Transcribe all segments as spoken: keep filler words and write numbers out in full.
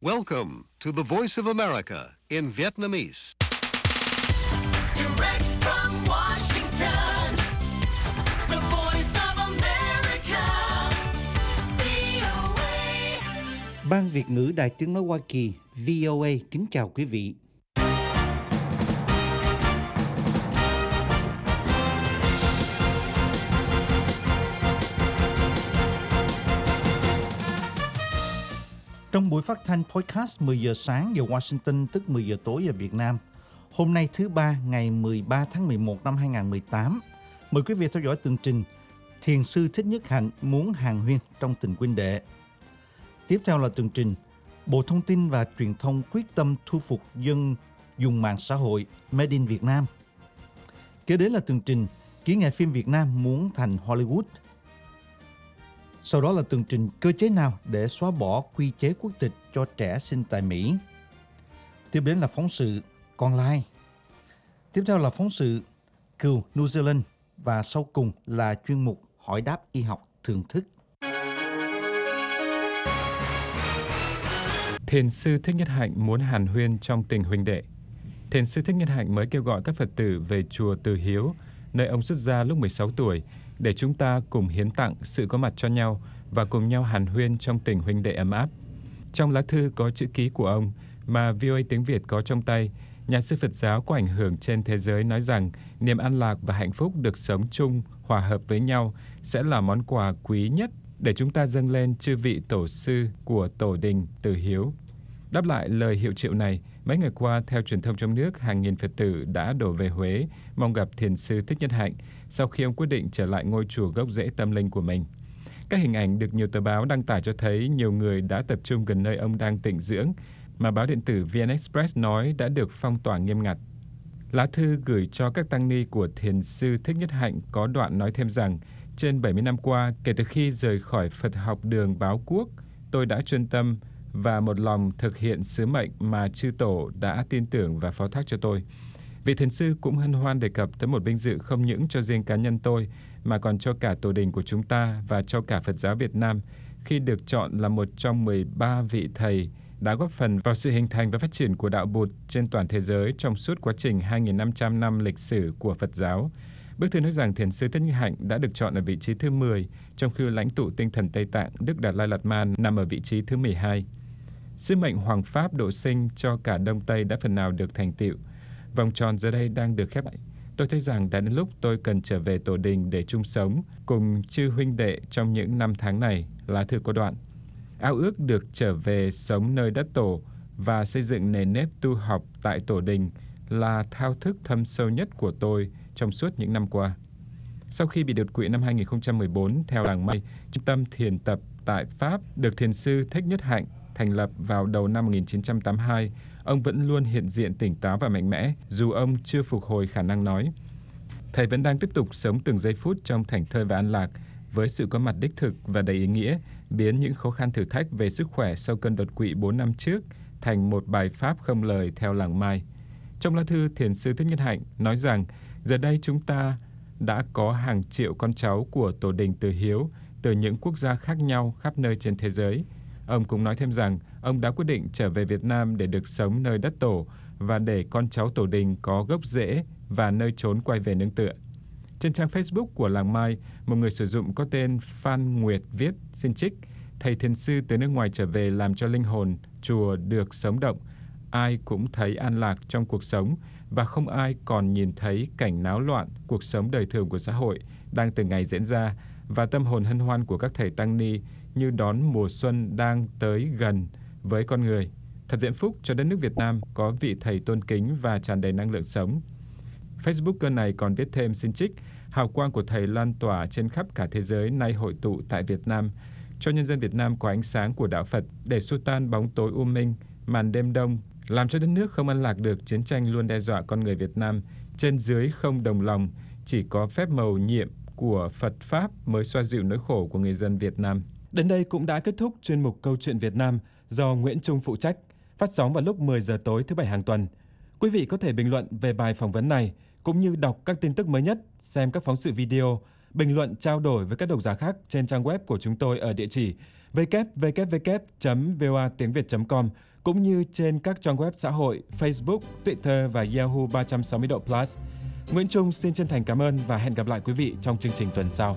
Welcome to the Voice of America in Vietnamese. Direct from Washington, the Voice of America, vê o a. Ban Việt ngữ Đài Tiếng nói Hoa Kỳ vê o a kính chào quý vị. Trong buổi phát thanh podcast mười giờ sáng giờ Washington, tức mười giờ tối giờ Việt Nam, hôm nay thứ ba ngày mười ba tháng mười một năm hai nghìn không trăm mười tám, mời quý vị theo dõi tường trình Thiền sư Thích Nhất Hạnh muốn hàn huyên trong tình huynh đệ. Tiếp theo là tường trình Bộ Thông tin và Truyền thông quyết tâm thu phục dân dùng mạng xã hội Made in Việt Nam. Kế đến là tường trình Kỹ nghệ phim Việt Nam muốn thành Hollywood. Sau đó là tường trình cơ chế nào để xóa bỏ quy chế quốc tịch cho trẻ sinh tại Mỹ. Tiếp đến là phóng sự Con Lai. Tiếp theo là phóng sự Cừu New Zealand. Và sau cùng là chuyên mục Hỏi đáp y học thưởng thức. Thiền sư Thích Nhất Hạnh muốn hàn huyên trong tình huynh đệ. Thiền sư Thích Nhất Hạnh mới kêu gọi các Phật tử về chùa Từ Hiếu, nơi ông xuất gia lúc mười sáu tuổi, để chúng ta cùng hiến tặng sự có mặt cho nhau và cùng nhau hàn huyên trong tình huynh đệ ấm áp. Trong lá thư có chữ ký của ông mà vê o a tiếng Việt có trong tay, nhà sư Phật giáo có ảnh hưởng trên thế giới nói rằng niềm an lạc và hạnh phúc được sống chung, hòa hợp với nhau sẽ là món quà quý nhất để chúng ta dâng lên chư vị tổ sư của Tổ đình Từ Hiếu. Đáp lại lời hiệu triệu này, mấy ngày qua, theo truyền thông trong nước, hàng nghìn Phật tử đã đổ về Huế mong gặp Thiền sư Thích Nhất Hạnh sau khi ông quyết định trở lại ngôi chùa gốc rễ tâm linh của mình. Các hình ảnh được nhiều tờ báo đăng tải cho thấy nhiều người đã tập trung gần nơi ông đang tịnh dưỡng, mà báo điện tử vê en Express nói đã được phong tỏa nghiêm ngặt. Lá thư gửi cho các tăng ni của Thiền sư Thích Nhất Hạnh có đoạn nói thêm rằng, trên bảy mươi năm qua, kể từ khi rời khỏi Phật học đường Báo Quốc, tôi đã chuyên tâm và một lòng thực hiện sứ mệnh mà chư tổ đã tin tưởng và phó thác cho tôi. Vị thiền sư cũng hân hoan đề cập tới một vinh dự không những cho riêng cá nhân tôi, mà còn cho cả tổ đình của chúng ta và cho cả Phật giáo Việt Nam, khi được chọn là một trong mười ba vị thầy đã góp phần vào sự hình thành và phát triển của đạo Bụt trên toàn thế giới trong suốt quá trình hai nghìn năm trăm năm lịch sử của Phật giáo. Bức thư nói rằng Thiền sư Thích Nhất Hạnh đã được chọn ở vị trí thứ mười, trong khi lãnh tụ tinh thần Tây Tạng Đức Đạt Lai Lạt Ma nằm ở vị trí thứ mười hai. Sứ mệnh Hoàng Pháp độ sinh cho cả Đông Tây đã phần nào được thành tựu. Vòng tròn giờ đây đang được khép lại. Tôi thấy rằng đã đến lúc tôi cần trở về tổ đình để chung sống cùng chư huynh đệ trong những năm tháng này. Lá thư có đoạn: ao ước được trở về sống nơi đất tổ và xây dựng nền nếp tu học tại tổ đình là thao thức thâm sâu nhất của tôi trong suốt những năm qua. Sau khi bị đột quỵ năm hai nghìn không trăm mười bốn, theo làng Mây, trung tâm thiền tập tại Pháp được Thiền sư Thích Nhất Hạnh thành lập vào đầu năm một nghìn chín trăm tám mươi hai, ông vẫn luôn hiện diện tỉnh táo và mạnh mẽ, dù ông chưa phục hồi khả năng nói. Thầy vẫn đang tiếp tục sống từng giây phút trong thảnh thơi và an lạc, với sự có mặt đích thực và đầy ý nghĩa, biến những khó khăn thử thách về sức khỏe sau cơn đột quỵ bốn năm trước thành một bài pháp không lời theo làng Mai. Trong lá thư, Thiền sư Thích Nhất Hạnh nói rằng, giờ đây chúng ta đã có hàng triệu con cháu của Tổ đình Từ Hiếu từ những quốc gia khác nhau khắp nơi trên thế giới. Ông cũng nói thêm rằng, ông đã quyết định trở về Việt Nam để được sống nơi đất tổ và để con cháu tổ đình có gốc rễ và nơi trốn quay về nương tựa. Trên trang Facebook của làng Mai, một người sử dụng có tên Phan Nguyệt viết, xin trích: thầy thiền sư từ nước ngoài trở về làm cho linh hồn chùa được sống động. Ai cũng thấy an lạc trong cuộc sống và không ai còn nhìn thấy cảnh náo loạn cuộc sống đời thường của xã hội đang từng ngày diễn ra, và tâm hồn hân hoan của các thầy tăng ni như đón mùa xuân đang tới gần với con người. Thật diễm phúc cho đất nước Việt Nam có vị thầy tôn kính và tràn đầy năng lượng sống. Facebooker này còn viết thêm, xin trích: hào quang của thầy lan tỏa trên khắp cả thế giới nay hội tụ tại Việt Nam, cho nhân dân Việt Nam có ánh sáng của đạo Phật để xua tan bóng tối u minh, màn đêm đông, làm cho đất nước không an lạc được. Chiến tranh luôn đe dọa con người Việt Nam, trên dưới không đồng lòng, chỉ có phép mầu nhiệm của Phật Pháp mới xoa dịu nỗi khổ của người dân Việt Nam. Đến đây cũng đã kết thúc chuyên mục Câu chuyện Việt Nam do Nguyễn Trung phụ trách, phát sóng vào lúc mười giờ tối thứ Bảy hàng tuần. Quý vị có thể bình luận về bài phỏng vấn này, cũng như đọc các tin tức mới nhất, xem các phóng sự video, bình luận trao đổi với các độc giả khác trên trang web của chúng tôi ở địa chỉ w w w chấm v o a tiếng việt chấm com cũng như trên các trang web xã hội Facebook, Twitter và Yahoo ba trăm sáu mươi độ Plus. Nguyễn Trung xin chân thành cảm ơn và hẹn gặp lại quý vị trong chương trình tuần sau.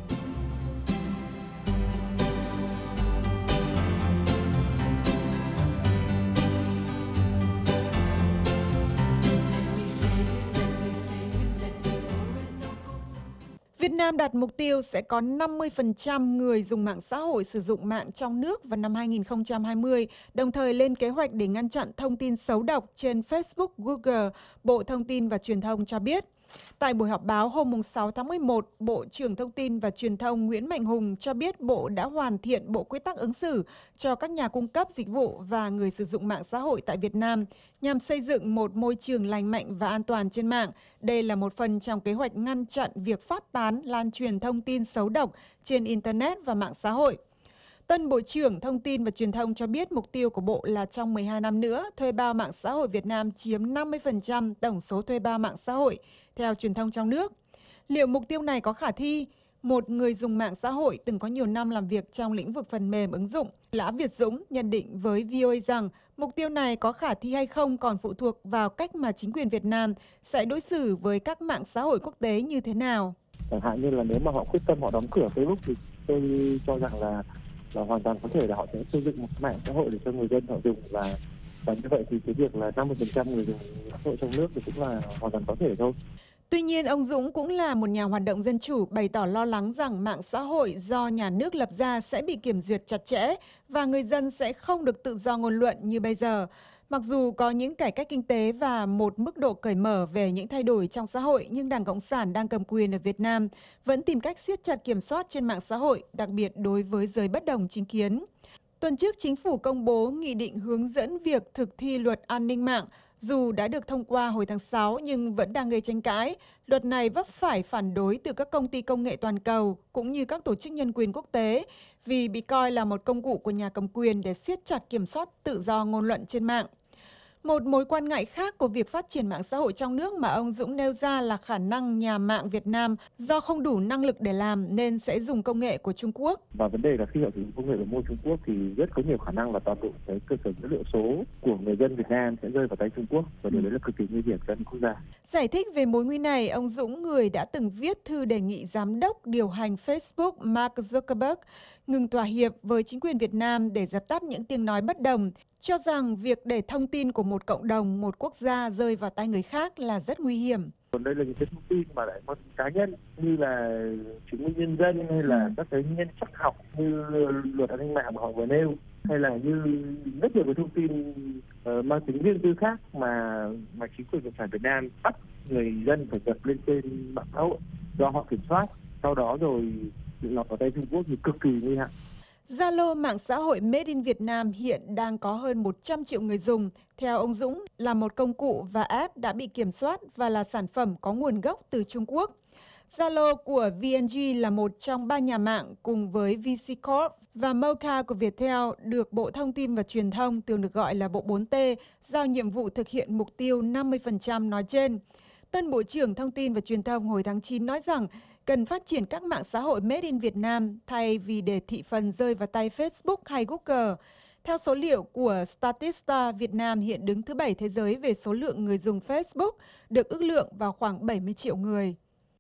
Việt Nam đặt mục tiêu sẽ có năm mươi phần trăm người dùng mạng xã hội sử dụng mạng trong nước vào năm hai nghìn không trăm hai mươi, đồng thời lên kế hoạch để ngăn chặn thông tin xấu độc trên Facebook, Google, Bộ Thông tin và Truyền thông cho biết. Tại buổi họp báo hôm sáu tháng mười một, Bộ trưởng Thông tin và Truyền thông Nguyễn Mạnh Hùng cho biết Bộ đã hoàn thiện Bộ Quy tắc ứng xử cho các nhà cung cấp dịch vụ và người sử dụng mạng xã hội tại Việt Nam nhằm xây dựng một môi trường lành mạnh và an toàn trên mạng. Đây là một phần trong kế hoạch ngăn chặn việc phát tán, lan truyền thông tin xấu độc trên Internet và mạng xã hội. Tân Bộ trưởng Thông tin và Truyền thông cho biết mục tiêu của Bộ là trong mười hai năm nữa, thuê bao mạng xã hội Việt Nam chiếm năm mươi phần trăm tổng số thuê bao mạng xã hội, theo truyền thông trong nước. Liệu mục tiêu này có khả thi? Một người dùng mạng xã hội từng có nhiều năm làm việc trong lĩnh vực phần mềm ứng dụng, Lã Việt Dũng nhận định với vê o a rằng mục tiêu này có khả thi hay không còn phụ thuộc vào cách mà chính quyền Việt Nam sẽ đối xử với các mạng xã hội quốc tế như thế nào. Chẳng hạn như là nếu mà họ quyết tâm họ đóng cửa Facebook thì tôi cho rằng là là hoàn toàn có thể là họ sẽ xây dựng một mạng xã hội để cho người dân họ dùng, và và như vậy thì cái việc là năm mươi phần trăm người dùng mạng xã hội trong nước thì cũng là hoàn toàn có thể thôi. Tuy nhiên, ông Dũng cũng là một nhà hoạt động dân chủ bày tỏ lo lắng rằng mạng xã hội do nhà nước lập ra sẽ bị kiểm duyệt chặt chẽ và người dân sẽ không được tự do ngôn luận như bây giờ. Mặc dù có những cải cách kinh tế và một mức độ cởi mở về những thay đổi trong xã hội, nhưng Đảng Cộng sản đang cầm quyền ở Việt Nam vẫn tìm cách siết chặt kiểm soát trên mạng xã hội, đặc biệt đối với giới bất đồng chính kiến. Tuần trước, Chính phủ công bố nghị định hướng dẫn việc thực thi luật an ninh mạng. Dù đã được thông qua hồi tháng sáu nhưng vẫn đang gây tranh cãi. Luật này vấp phải phản đối từ các công ty công nghệ toàn cầu cũng như các tổ chức nhân quyền quốc tế vì bị coi là một công cụ của nhà cầm quyền để siết chặt kiểm soát tự do ngôn luận trên mạng. Một mối quan ngại khác của việc phát triển mạng xã hội trong nước mà ông Dũng nêu ra là khả năng nhà mạng Việt Nam do không đủ năng lực để làm nên sẽ dùng công nghệ của Trung Quốc. Và vấn đề là khi họ sử dụng công nghệ của môi Trung Quốc thì rất có nhiều khả năng là toàn bộ cái cơ sở dữ liệu số của người dân Việt Nam sẽ rơi vào tay Trung Quốc, và điều đấy là cực kỳ nguy hiểm cho quốc gia. Giải thích về mối nguy này, ông Dũng, người đã từng viết thư đề nghị giám đốc điều hành Facebook Mark Zuckerberg ngừng thỏa hiệp với chính quyền Việt Nam để dập tắt những tiếng nói bất đồng, cho rằng việc để thông tin của một cộng đồng, một quốc gia rơi vào tay người khác là rất nguy hiểm. Còn đây là những cái thông tin mà lại có cá nhân như là chứng minh nhân dân hay là các cái nhân sắc học như luật an ninh mạng mà họ vừa nêu, hay là như rất nhiều cái thông tin uh, mang tính riêng tư khác mà mà chính quyền Cộng sản Việt Nam bắt người dân phải nhập lên trên mạng xã hội do họ kiểm soát, sau đó rồi lọt vào tay Trung Quốc thì cực kỳ nguy hại. Zalo, mạng xã hội Made in Việt Nam hiện đang có hơn một trăm triệu người dùng. Theo ông Dũng, là một công cụ và app đã bị kiểm soát và là sản phẩm có nguồn gốc từ Trung Quốc. Zalo của vê en giê là một trong ba nhà mạng cùng với vê xê Corp và Mocha của Viettel được Bộ Thông tin và Truyền thông, thường được gọi là Bộ bốn T, giao nhiệm vụ thực hiện mục tiêu năm mươi phần trăm nói trên. Tân Bộ trưởng Thông tin và Truyền thông hồi tháng chín nói rằng cần phát triển các mạng xã hội Made in Việt Nam thay vì để thị phần rơi vào tay Facebook hay Google. Theo số liệu của Statista, Việt Nam hiện đứng thứ bảy thế giới về số lượng người dùng Facebook, được ước lượng vào khoảng bảy mươi triệu người.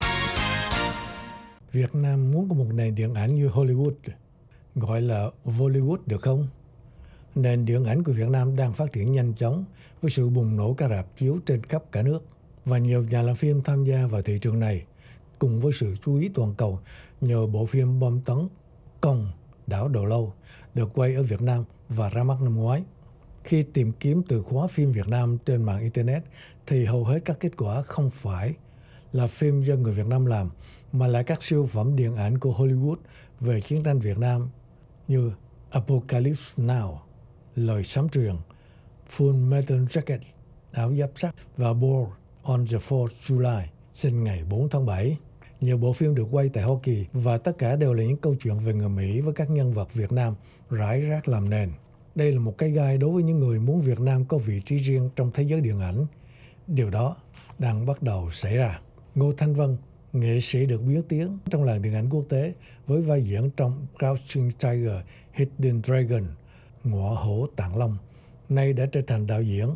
Việt Nam muốn có một nền điện ảnh như Hollywood, gọi là Bollywood được không? Nền điện ảnh của Việt Nam đang phát triển nhanh chóng với sự bùng nổ các rạp chiếu trên khắp cả nước và nhiều nhà làm phim tham gia vào thị trường này, cùng với sự chú ý toàn cầu nhờ bộ phim bom tấn Công Đảo Đầu Lâu được quay ở Việt Nam và ra mắt năm ngoái. Khi tìm kiếm từ khóa phim Việt Nam trên mạng Internet thì hầu hết các kết quả không phải là phim do người Việt Nam làm mà là các siêu phẩm điện ảnh của Hollywood về chiến tranh Việt Nam như Apocalypse Now, Lời Sấm Truyền, Full Metal Jacket, Áo Giáp Sắt và Born on the fourth of July, sinh ngày bốn tháng bảy. Nhiều bộ phim được quay tại Hoa Kỳ và tất cả đều là những câu chuyện về người Mỹ với các nhân vật Việt Nam rải rác làm nền. Đây là một cái gai đối với những người muốn Việt Nam có vị trí riêng trong thế giới điện ảnh. Điều đó đang bắt đầu xảy ra. Ngô Thanh Vân, nghệ sĩ được biết tiếng trong làng điện ảnh quốc tế với vai diễn trong Crouching Tiger, Hidden Dragon, Ngọa Hổ Tàng Long, nay đã trở thành đạo diễn.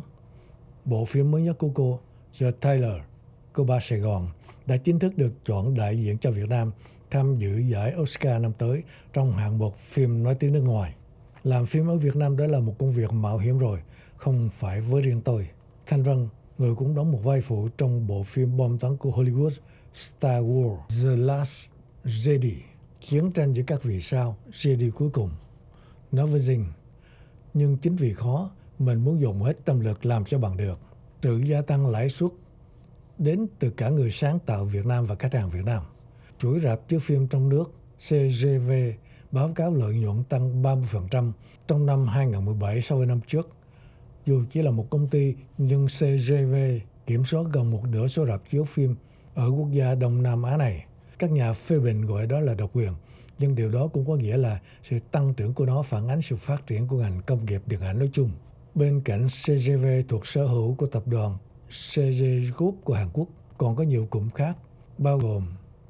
Bộ phim mới nhất của cô, The Tailor, cô ba Sài Gòn, đã chính thức được chọn đại diện cho Việt Nam tham dự giải Oscar năm tới trong hạng mục phim nói tiếng nước ngoài. Làm phim ở Việt Nam đã là một công việc mạo hiểm rồi, không phải với riêng tôi. Thanh Vân, người cũng đóng một vai phụ trong bộ phim bom tấn của Hollywood Star Wars The Last Jedi, chiến tranh giữa các vì sao, Jedi cuối cùng. Nói với Dinh, nhưng chính vì khó, mình muốn dùng hết tâm lực làm cho bằng được. Sự gia tăng lãi suất đến từ cả người sáng tạo Việt Nam và khách hàng Việt Nam. Chuỗi rạp chiếu phim trong nước xê giê vê báo cáo lợi nhuận tăng ba mươi phần trăm trong năm hai không một bảy so với năm trước. Dù chỉ là một công ty, nhưng xê giê vê kiểm soát gần một nửa số rạp chiếu phim ở quốc gia Đông Nam Á này. Các nhà phê bình gọi đó là độc quyền, nhưng điều đó cũng có nghĩa là sự tăng trưởng của nó phản ánh sự phát triển của ngành công nghiệp điện ảnh nói chung. Bên cạnh xê giê vê thuộc sở hữu của tập đoàn xê giê Group của Hàn Quốc, còn có nhiều cụm khác, bao gồm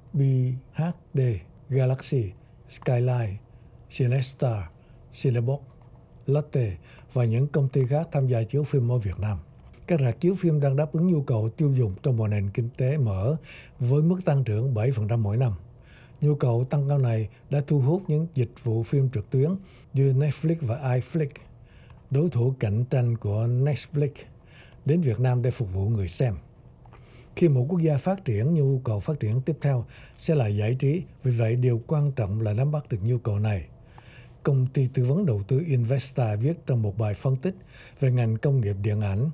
bê hát đê, Galaxy, Skyline, Cinestar, Cinebox, Lotte và những công ty khác tham gia chiếu phim ở Việt Nam. Các rạp chiếu phim đang đáp ứng nhu cầu tiêu dùng trong một nền kinh tế mở với mức tăng trưởng bảy phần trăm mỗi năm. Nhu cầu tăng cao này đã thu hút những dịch vụ phim trực tuyến như Netflix và iFlix, đối thủ cạnh tranh của Netflix, đến Việt Nam để phục vụ người xem. Khi một quốc gia phát triển, nhu cầu phát triển tiếp theo sẽ là giải trí, vì vậy điều quan trọng là nắm bắt được nhu cầu này. Công ty tư vấn đầu tư Investa viết trong một bài phân tích về ngành công nghiệp điện ảnh.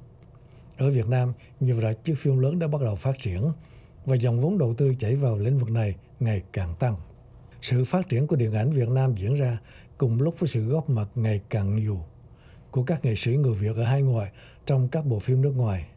Ở Việt Nam, nhiều rạp chiếu phim lớn đã bắt đầu phát triển và dòng vốn đầu tư chảy vào lĩnh vực này ngày càng tăng. Sự phát triển của điện ảnh Việt Nam diễn ra cùng lúc với sự góp mặt ngày càng nhiều của các nghệ sĩ người Việt ở hải ngoại trong các bộ phim nước ngoài.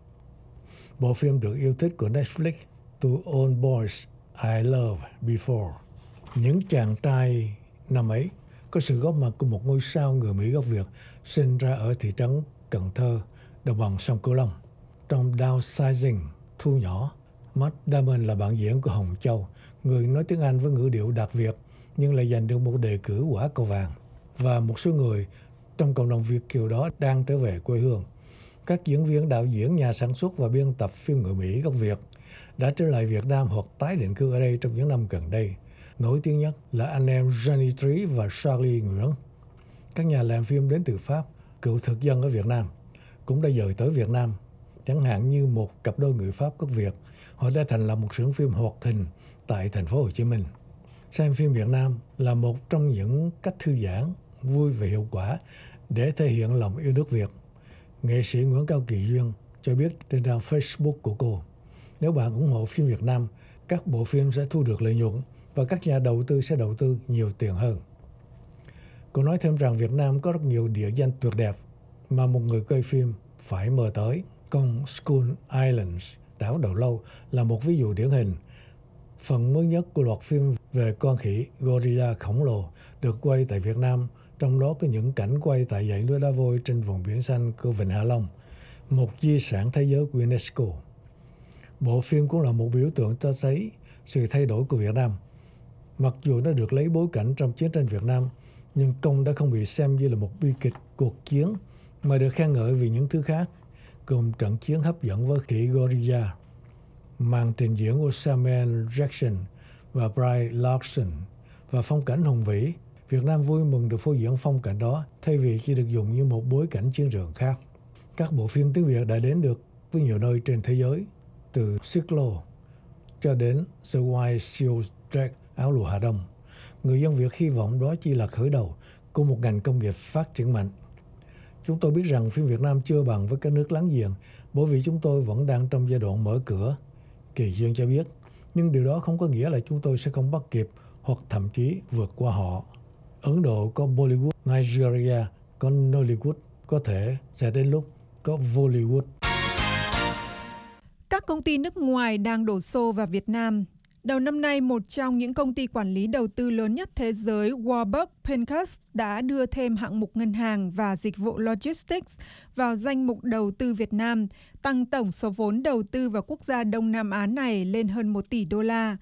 Bộ phim được yêu thích của Netflix, To All Boys I Loved Before. Những chàng trai năm ấy có sự góp mặt của một ngôi sao người Mỹ gốc Việt sinh ra ở thị trấn Cần Thơ, đồng bằng sông Cửu Long. Trong Downsizing, Thu Nhỏ, Matt Damon là bạn diễn của Hồng Châu, người nói tiếng Anh với ngữ điệu đặc Việt nhưng lại giành được một đề cử quả cầu vàng. Và một số người trong cộng đồng Việt kiều đó đang trở về quê hương. Các diễn viên, đạo diễn, nhà sản xuất và biên tập phim người Mỹ gốc Việt đã trở lại Việt Nam hoặc tái định cư ở đây trong những năm gần đây. Nổi tiếng nhất là anh em Johnny Trí và Charlie Nguyễn. Các nhà làm phim đến từ Pháp, cựu thực dân ở Việt Nam, cũng đã dời tới Việt Nam. Chẳng hạn như một cặp đôi người Pháp gốc Việt, họ đã thành lập một xưởng phim hoạt hình tại thành phố Hồ Chí Minh. Xem phim Việt Nam là một trong những cách thư giãn, vui và hiệu quả để thể hiện lòng yêu nước Việt. Nghệ sĩ Nguyễn Cao Kỳ Duyên cho biết trên trang Facebook của cô, nếu bạn ủng hộ phim Việt Nam, các bộ phim sẽ thu được lợi nhuận và các nhà đầu tư sẽ đầu tư nhiều tiền hơn. Cô nói thêm rằng Việt Nam có rất nhiều địa danh tuyệt đẹp mà một người quay phim phải mơ tới. Còn Skull Islands, đảo Đầu Lâu, là một ví dụ điển hình. Phần mới nhất của loạt phim về con khỉ gorilla khổng lồ được quay tại Việt Nam, trong đó có những cảnh quay tại dãy núi đá vôi trên vùng biển xanh của Vịnh Hạ Long, một di sản thế giới của UNESCO. Bộ phim cũng là một biểu tượng cho thấy sự thay đổi của Việt Nam. Mặc dù nó được lấy bối cảnh trong chiến tranh Việt Nam, nhưng Công đã không bị xem như là một bi kịch cuộc chiến, mà được khen ngợi vì những thứ khác, gồm trận chiến hấp dẫn với khỉ gorilla, màn trình diễn của Samuel Jackson và Brie Larson và phong cảnh hùng vĩ. Việt Nam vui mừng được phô diễn phong cảnh đó thay vì chỉ được dùng như một bối cảnh chiến trường khác. Các bộ phim tiếng Việt đã đến được với nhiều nơi trên thế giới, từ Xích Lô cho đến The White Seal Jack, áo lụa Hà Đông. Người dân Việt hy vọng đó chỉ là khởi đầu của một ngành công nghiệp phát triển mạnh. Chúng tôi biết rằng phim Việt Nam chưa bằng với các nước láng giềng bởi vì chúng tôi vẫn đang trong giai đoạn mở cửa, Kỳ Duyên cho biết. Nhưng điều đó không có nghĩa là chúng tôi sẽ không bắt kịp hoặc thậm chí vượt qua họ. Ấn Độ có Bollywood, Nigeria có Nollywood, có thể sẽ đến lúc có Bollywood. Các công ty nước ngoài đang đổ xô vào Việt Nam. Đầu năm nay, một trong những công ty quản lý đầu tư lớn nhất thế giới, Warburg Pincus, đã đưa thêm hạng mục ngân hàng và dịch vụ logistics vào danh mục đầu tư Việt Nam, tăng tổng số vốn đầu tư vào quốc gia Đông Nam Á này lên hơn một tỷ đô la.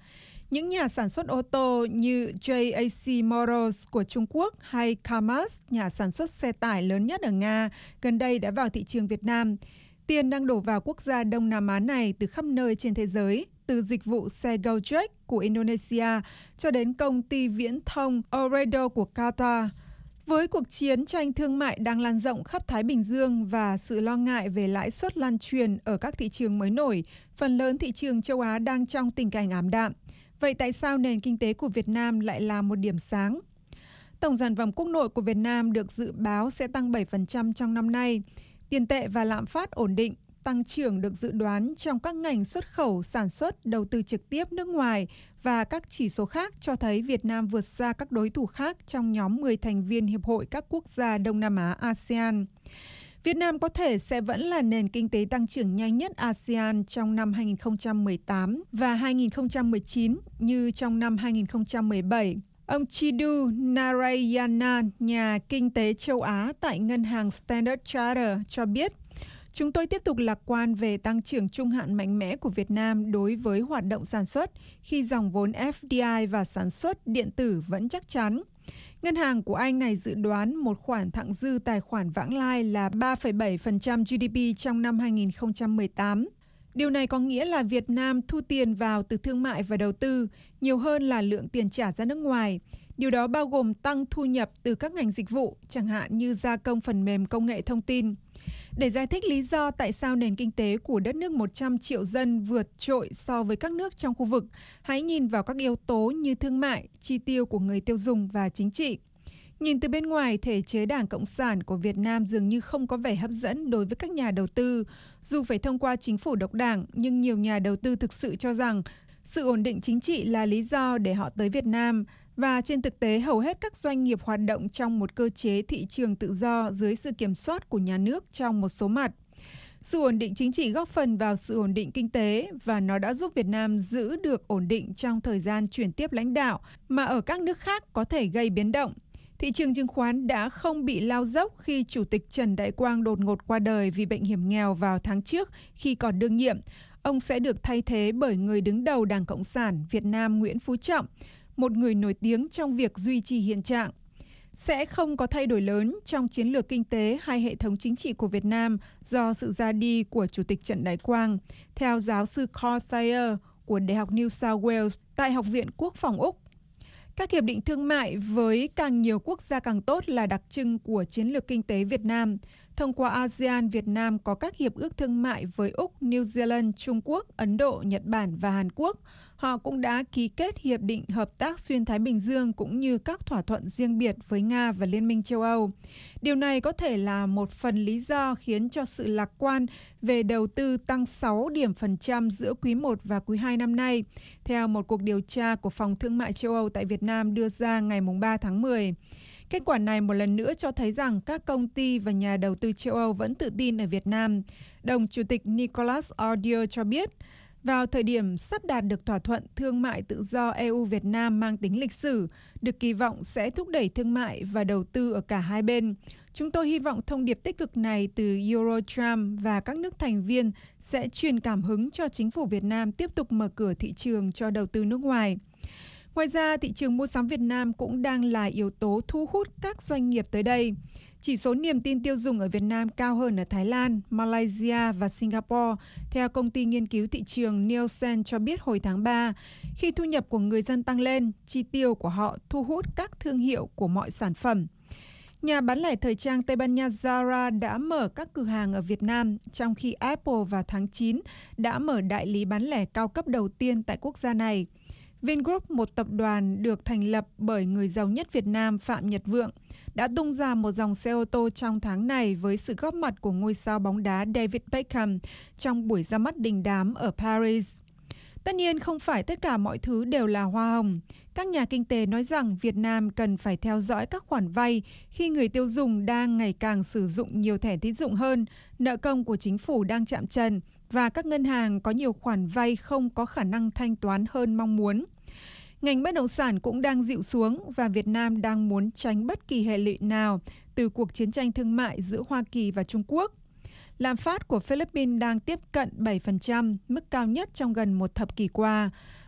Những nhà sản xuất ô tô như J A C Motors của Trung Quốc hay Kamaz, nhà sản xuất xe tải lớn nhất ở Nga, gần đây đã vào thị trường Việt Nam. Tiền đang đổ vào quốc gia Đông Nam Á này từ khắp nơi trên thế giới, từ dịch vụ xe Gojek của Indonesia cho đến công ty viễn thông Ooredoo của Qatar. Với cuộc chiến tranh thương mại đang lan rộng khắp Thái Bình Dương và sự lo ngại về lãi suất lan truyền ở các thị trường mới nổi, phần lớn thị trường châu Á đang trong tình cảnh ảm đạm. Vậy tại sao nền kinh tế của Việt Nam lại là một điểm sáng? Tổng sản phẩm quốc nội của Việt Nam được dự báo sẽ tăng bảy phần trăm trong năm nay. Tiền tệ và lạm phát ổn định, tăng trưởng được dự đoán trong các ngành xuất khẩu, sản xuất, đầu tư trực tiếp nước ngoài và các chỉ số khác cho thấy Việt Nam vượt xa các đối thủ khác trong nhóm mười thành viên Hiệp hội các quốc gia Đông Nam Á a sê an. Việt Nam có thể sẽ vẫn là nền kinh tế tăng trưởng nhanh nhất a sê an trong năm hai nghìn không trăm mười tám và hai nghìn không trăm mười chín như trong năm hai nghìn không trăm mười bảy. Ông Chidu Narayana, nhà kinh tế châu Á tại ngân hàng Standard Chartered cho biết, chúng tôi tiếp tục lạc quan về tăng trưởng trung hạn mạnh mẽ của Việt Nam đối với hoạt động sản xuất khi dòng vốn F D I và sản xuất điện tử vẫn chắc chắn. Ngân hàng của Anh này dự đoán một khoản thặng dư tài khoản vãng lai là ba phẩy bảy phần trăm G D P trong năm hai nghìn không trăm mười tám. Điều này có nghĩa là Việt Nam thu tiền vào từ thương mại và đầu tư nhiều hơn là lượng tiền trả ra nước ngoài. Điều đó bao gồm tăng thu nhập từ các ngành dịch vụ, chẳng hạn như gia công phần mềm công nghệ thông tin. Để giải thích lý do tại sao nền kinh tế của đất nước một trăm triệu dân vượt trội so với các nước trong khu vực, hãy nhìn vào các yếu tố như thương mại, chi tiêu của người tiêu dùng và chính trị. Nhìn từ bên ngoài, thể chế Đảng Cộng sản của Việt Nam dường như không có vẻ hấp dẫn đối với các nhà đầu tư. Dù phải thông qua chính phủ độc đảng, nhưng nhiều nhà đầu tư thực sự cho rằng sự ổn định chính trị là lý do để họ tới Việt Nam. Và trên thực tế, hầu hết các doanh nghiệp hoạt động trong một cơ chế thị trường tự do dưới sự kiểm soát của nhà nước trong một số mặt. Sự ổn định chính trị góp phần vào sự ổn định kinh tế và nó đã giúp Việt Nam giữ được ổn định trong thời gian chuyển tiếp lãnh đạo mà ở các nước khác có thể gây biến động. Thị trường chứng khoán đã không bị lao dốc khi Chủ tịch Trần Đại Quang đột ngột qua đời vì bệnh hiểm nghèo vào tháng trước khi còn đương nhiệm. Ông sẽ được thay thế bởi người đứng đầu Đảng Cộng sản Việt Nam Nguyễn Phú Trọng, một người nổi tiếng trong việc duy trì hiện trạng. Sẽ không có thay đổi lớn trong chiến lược kinh tế hay hệ thống chính trị của Việt Nam do sự ra đi của Chủ tịch Trần Đại Quang, theo giáo sư Carl Thayer của Đại học New South Wales tại Học viện Quốc phòng Úc. Các hiệp định thương mại với càng nhiều quốc gia càng tốt là đặc trưng của chiến lược kinh tế Việt Nam. Thông qua a sê an, Việt Nam có các hiệp ước thương mại với Úc, New Zealand, Trung Quốc, Ấn Độ, Nhật Bản và Hàn Quốc. Họ cũng đã ký kết hiệp định hợp tác xuyên Thái Bình Dương cũng như các thỏa thuận riêng biệt với Nga và Liên minh châu Âu. Điều này có thể là một phần lý do khiến cho sự lạc quan về đầu tư tăng sáu điểm phần trăm giữa quý một và quý hai năm nay, theo một cuộc điều tra của Phòng Thương mại châu Âu tại Việt Nam đưa ra ngày ba tháng mười. Kết quả này một lần nữa cho thấy rằng các công ty và nhà đầu tư châu Âu vẫn tự tin ở Việt Nam. Đồng Chủ tịch Nicolas Audier cho biết, vào thời điểm sắp đạt được thỏa thuận thương mại tự do E U-Việt Nam mang tính lịch sử, được kỳ vọng sẽ thúc đẩy thương mại và đầu tư ở cả hai bên. Chúng tôi hy vọng thông điệp tích cực này từ Eurotrump và các nước thành viên sẽ truyền cảm hứng cho chính phủ Việt Nam tiếp tục mở cửa thị trường cho đầu tư nước ngoài. Ngoài ra, thị trường mua sắm Việt Nam cũng đang là yếu tố thu hút các doanh nghiệp tới đây. Chỉ số niềm tin tiêu dùng ở Việt Nam cao hơn ở Thái Lan, Malaysia và Singapore, theo công ty nghiên cứu thị trường Nielsen cho biết hồi tháng ba. Khi thu nhập của người dân tăng lên, chi tiêu của họ thu hút các thương hiệu của mọi sản phẩm. Nhà bán lẻ thời trang Tây Ban Nha Zara đã mở các cửa hàng ở Việt Nam, trong khi Apple vào tháng chín đã mở đại lý bán lẻ cao cấp đầu tiên tại quốc gia này. Vingroup, một tập đoàn được thành lập bởi người giàu nhất Việt Nam Phạm Nhật Vượng, đã tung ra một dòng xe ô tô trong tháng này với sự góp mặt của ngôi sao bóng đá David Beckham trong buổi ra mắt đình đám ở Paris. Tất nhiên không phải tất cả mọi thứ đều là hoa hồng. Các nhà kinh tế nói rằng Việt Nam cần phải theo dõi các khoản vay khi người tiêu dùng đang ngày càng sử dụng nhiều thẻ tín dụng hơn, nợ công của chính phủ đang chạm trần và các ngân hàng có nhiều khoản vay không có khả năng thanh toán hơn mong muốn. Ngành bất động sản cũng đang dịu xuống và Việt Nam đang muốn tránh bất kỳ hệ lụy nào từ cuộc chiến tranh thương mại giữa Hoa Kỳ và Trung Quốc. Lạm phát của Philippines đang tiếp cận bảy phần trăm, mức cao nhất trong gần một thập kỷ qua.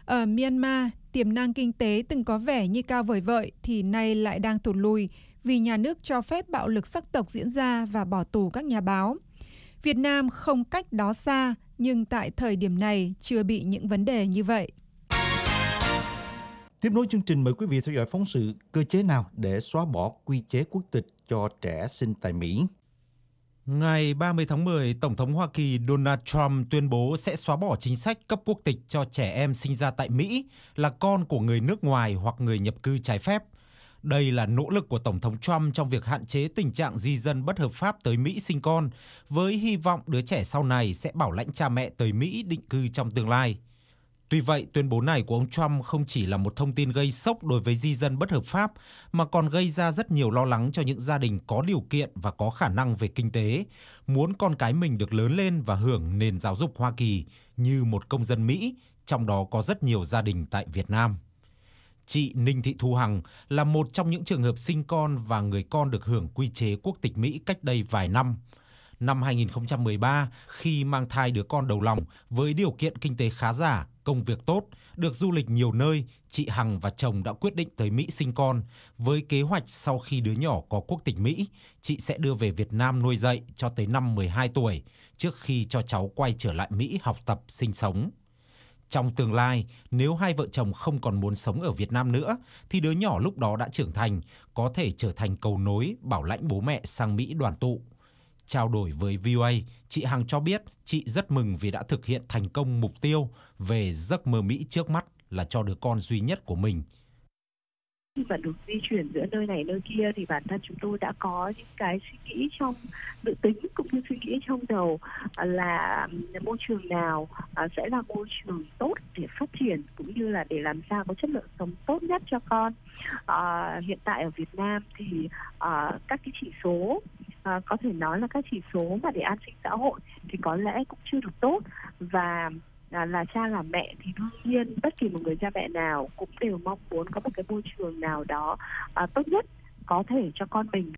Ở Myanmar, tiềm năng kinh tế từng có vẻ như cao vời vợi thì nay lại đang tụt lùi vì nhà nước cho phép bạo lực sắc tộc diễn ra và bỏ tù các nhà báo. Việt Nam không cách đó xa, nhưng tại thời điểm này chưa bị những vấn đề như vậy. Tiếp nối chương trình, mời quý vị theo dõi phóng sự cơ chế nào để xóa bỏ quy chế quốc tịch cho trẻ sinh tại Mỹ. Ngày ba mươi tháng mười, Tổng thống Hoa Kỳ Donald Trump tuyên bố sẽ xóa bỏ chính sách cấp quốc tịch cho trẻ em sinh ra tại Mỹ là con của người nước ngoài hoặc người nhập cư trái phép. Đây là nỗ lực của Tổng thống Trump trong việc hạn chế tình trạng di dân bất hợp pháp tới Mỹ sinh con, với hy vọng đứa trẻ sau này sẽ bảo lãnh cha mẹ tới Mỹ định cư trong tương lai. Tuy vậy, tuyên bố này của ông Trump không chỉ là một thông tin gây sốc đối với di dân bất hợp pháp, mà còn gây ra rất nhiều lo lắng cho những gia đình có điều kiện và có khả năng về kinh tế, muốn con cái mình được lớn lên và hưởng nền giáo dục Hoa Kỳ như một công dân Mỹ, trong đó có rất nhiều gia đình tại Việt Nam. Chị Ninh Thị Thu Hằng là một trong những trường hợp sinh con và người con được hưởng quy chế quốc tịch Mỹ cách đây vài năm. Năm hai nghìn không trăm mười ba, khi mang thai đứa con đầu lòng với điều kiện kinh tế khá giả, công việc tốt, được du lịch nhiều nơi, chị Hằng và chồng đã quyết định tới Mỹ sinh con. Với kế hoạch sau khi đứa nhỏ có quốc tịch Mỹ, chị sẽ đưa về Việt Nam nuôi dạy cho tới năm mười hai tuổi, trước khi cho cháu quay trở lại Mỹ học tập, sinh sống. Trong tương lai, nếu hai vợ chồng không còn muốn sống ở Việt Nam nữa, thì đứa nhỏ lúc đó đã trưởng thành, có thể trở thành cầu nối bảo lãnh bố mẹ sang Mỹ đoàn tụ. Trao đổi với vê o a, chị Hằng cho biết chị rất mừng vì đã thực hiện thành công mục tiêu về giấc mơ Mỹ trước mắt là cho đứa con duy nhất của mình. Khi mà được di chuyển giữa nơi này nơi kia thì bản thân chúng tôi đã có những cái suy nghĩ trong dự tính cũng như suy nghĩ trong đầu là môi trường nào sẽ là môi trường tốt để phát triển cũng như là để làm sao có chất lượng sống tốt nhất cho con. À, hiện tại ở Việt Nam thì à, các cái chỉ số à, có thể nói là các chỉ số mà để an sinh xã hội thì có lẽ cũng chưa được tốt, và là, là cha là mẹ thì đương nhiên bất kỳ một người cha mẹ nào cũng đều mong muốn có một cái môi trường nào đó à, tốt nhất có thể cho con mình.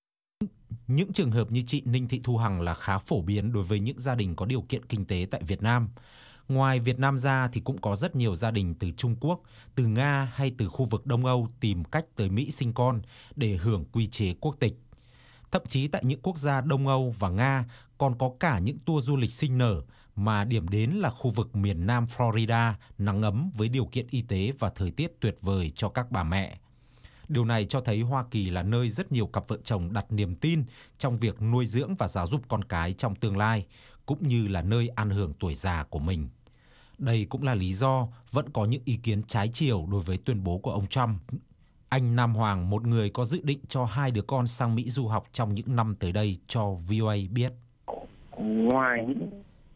Những trường hợp như chị Ninh Thị Thu Hằng là khá phổ biến đối với những gia đình có điều kiện kinh tế tại Việt Nam. Ngoài Việt Nam ra thì cũng có rất nhiều gia đình từ Trung Quốc, từ Nga hay từ khu vực Đông Âu tìm cách tới Mỹ sinh con để hưởng quy chế quốc tịch. Thậm chí tại những quốc gia Đông Âu và Nga còn có cả những tour du lịch sinh nở mà điểm đến là khu vực miền Nam Florida nắng ấm với điều kiện y tế và thời tiết tuyệt vời cho các bà mẹ. Điều này cho thấy Hoa Kỳ là nơi rất nhiều cặp vợ chồng đặt niềm tin trong việc nuôi dưỡng và giáo dục con cái trong tương lai, cũng như là nơi an hưởng tuổi già của mình. Đây cũng là lý do vẫn có những ý kiến trái chiều đối với tuyên bố của ông Trump. Anh Nam Hoàng, một người có dự định cho hai đứa con sang Mỹ du học trong những năm tới đây, cho vê o a biết. Ngoài những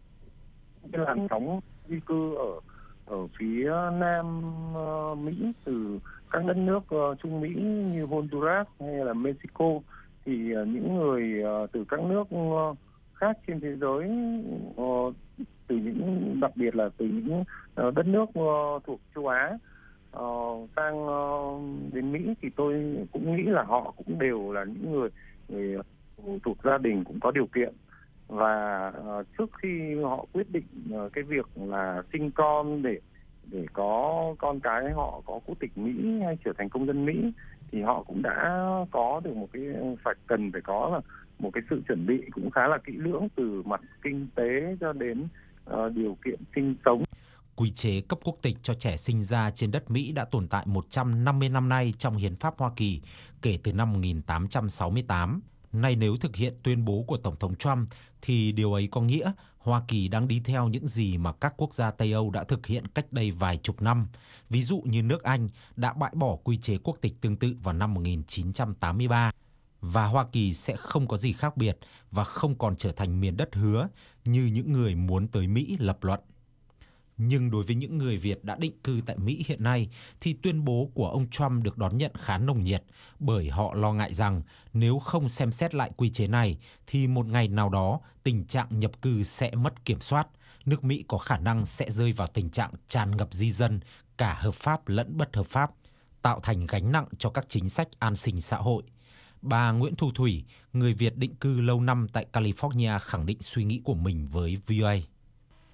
cái làn sóng di cư ở ở phía Nam uh, Mỹ từ các đất nước uh, Trung Mỹ như Honduras hay là Mexico, thì uh, những người uh, từ các nước uh, khác trên thế giới, uh, từ những đặc biệt là từ những uh, đất nước uh, thuộc châu Á uh, sang uh, đến Mỹ, thì tôi cũng nghĩ là họ cũng đều là những người người thuộc gia đình cũng có điều kiện. Và uh, trước khi họ quyết định uh, cái việc là sinh con để để có con cái họ có quốc tịch Mỹ hay trở thành công dân Mỹ, thì họ cũng đã có được một cái phải cần phải có là một cái sự chuẩn bị cũng khá là kỹ lưỡng từ mặt kinh tế cho đến uh, điều kiện sinh sống. Quy chế cấp quốc tịch cho trẻ sinh ra trên đất Mỹ đã tồn tại một trăm năm mươi năm nay trong hiến pháp Hoa Kỳ kể từ năm một nghìn tám trăm sáu mươi tám. Nay nếu thực hiện tuyên bố của Tổng thống Trump thì điều ấy có nghĩa Hoa Kỳ đang đi theo những gì mà các quốc gia Tây Âu đã thực hiện cách đây vài chục năm. Ví dụ như nước Anh đã bãi bỏ quy chế quốc tịch tương tự vào năm một nghìn chín trăm tám mươi ba. Và Hoa Kỳ sẽ không có gì khác biệt và không còn trở thành miền đất hứa như những người muốn tới Mỹ lập luận. Nhưng đối với những người Việt đã định cư tại Mỹ hiện nay thì tuyên bố của ông Trump được đón nhận khá nồng nhiệt, bởi họ lo ngại rằng nếu không xem xét lại quy chế này thì một ngày nào đó tình trạng nhập cư sẽ mất kiểm soát, nước Mỹ có khả năng sẽ rơi vào tình trạng tràn ngập di dân, cả hợp pháp lẫn bất hợp pháp, tạo thành gánh nặng cho các chính sách an sinh xã hội. Bà Nguyễn Thu Thủy, người Việt định cư lâu năm tại California, khẳng định suy nghĩ của mình với vê o a.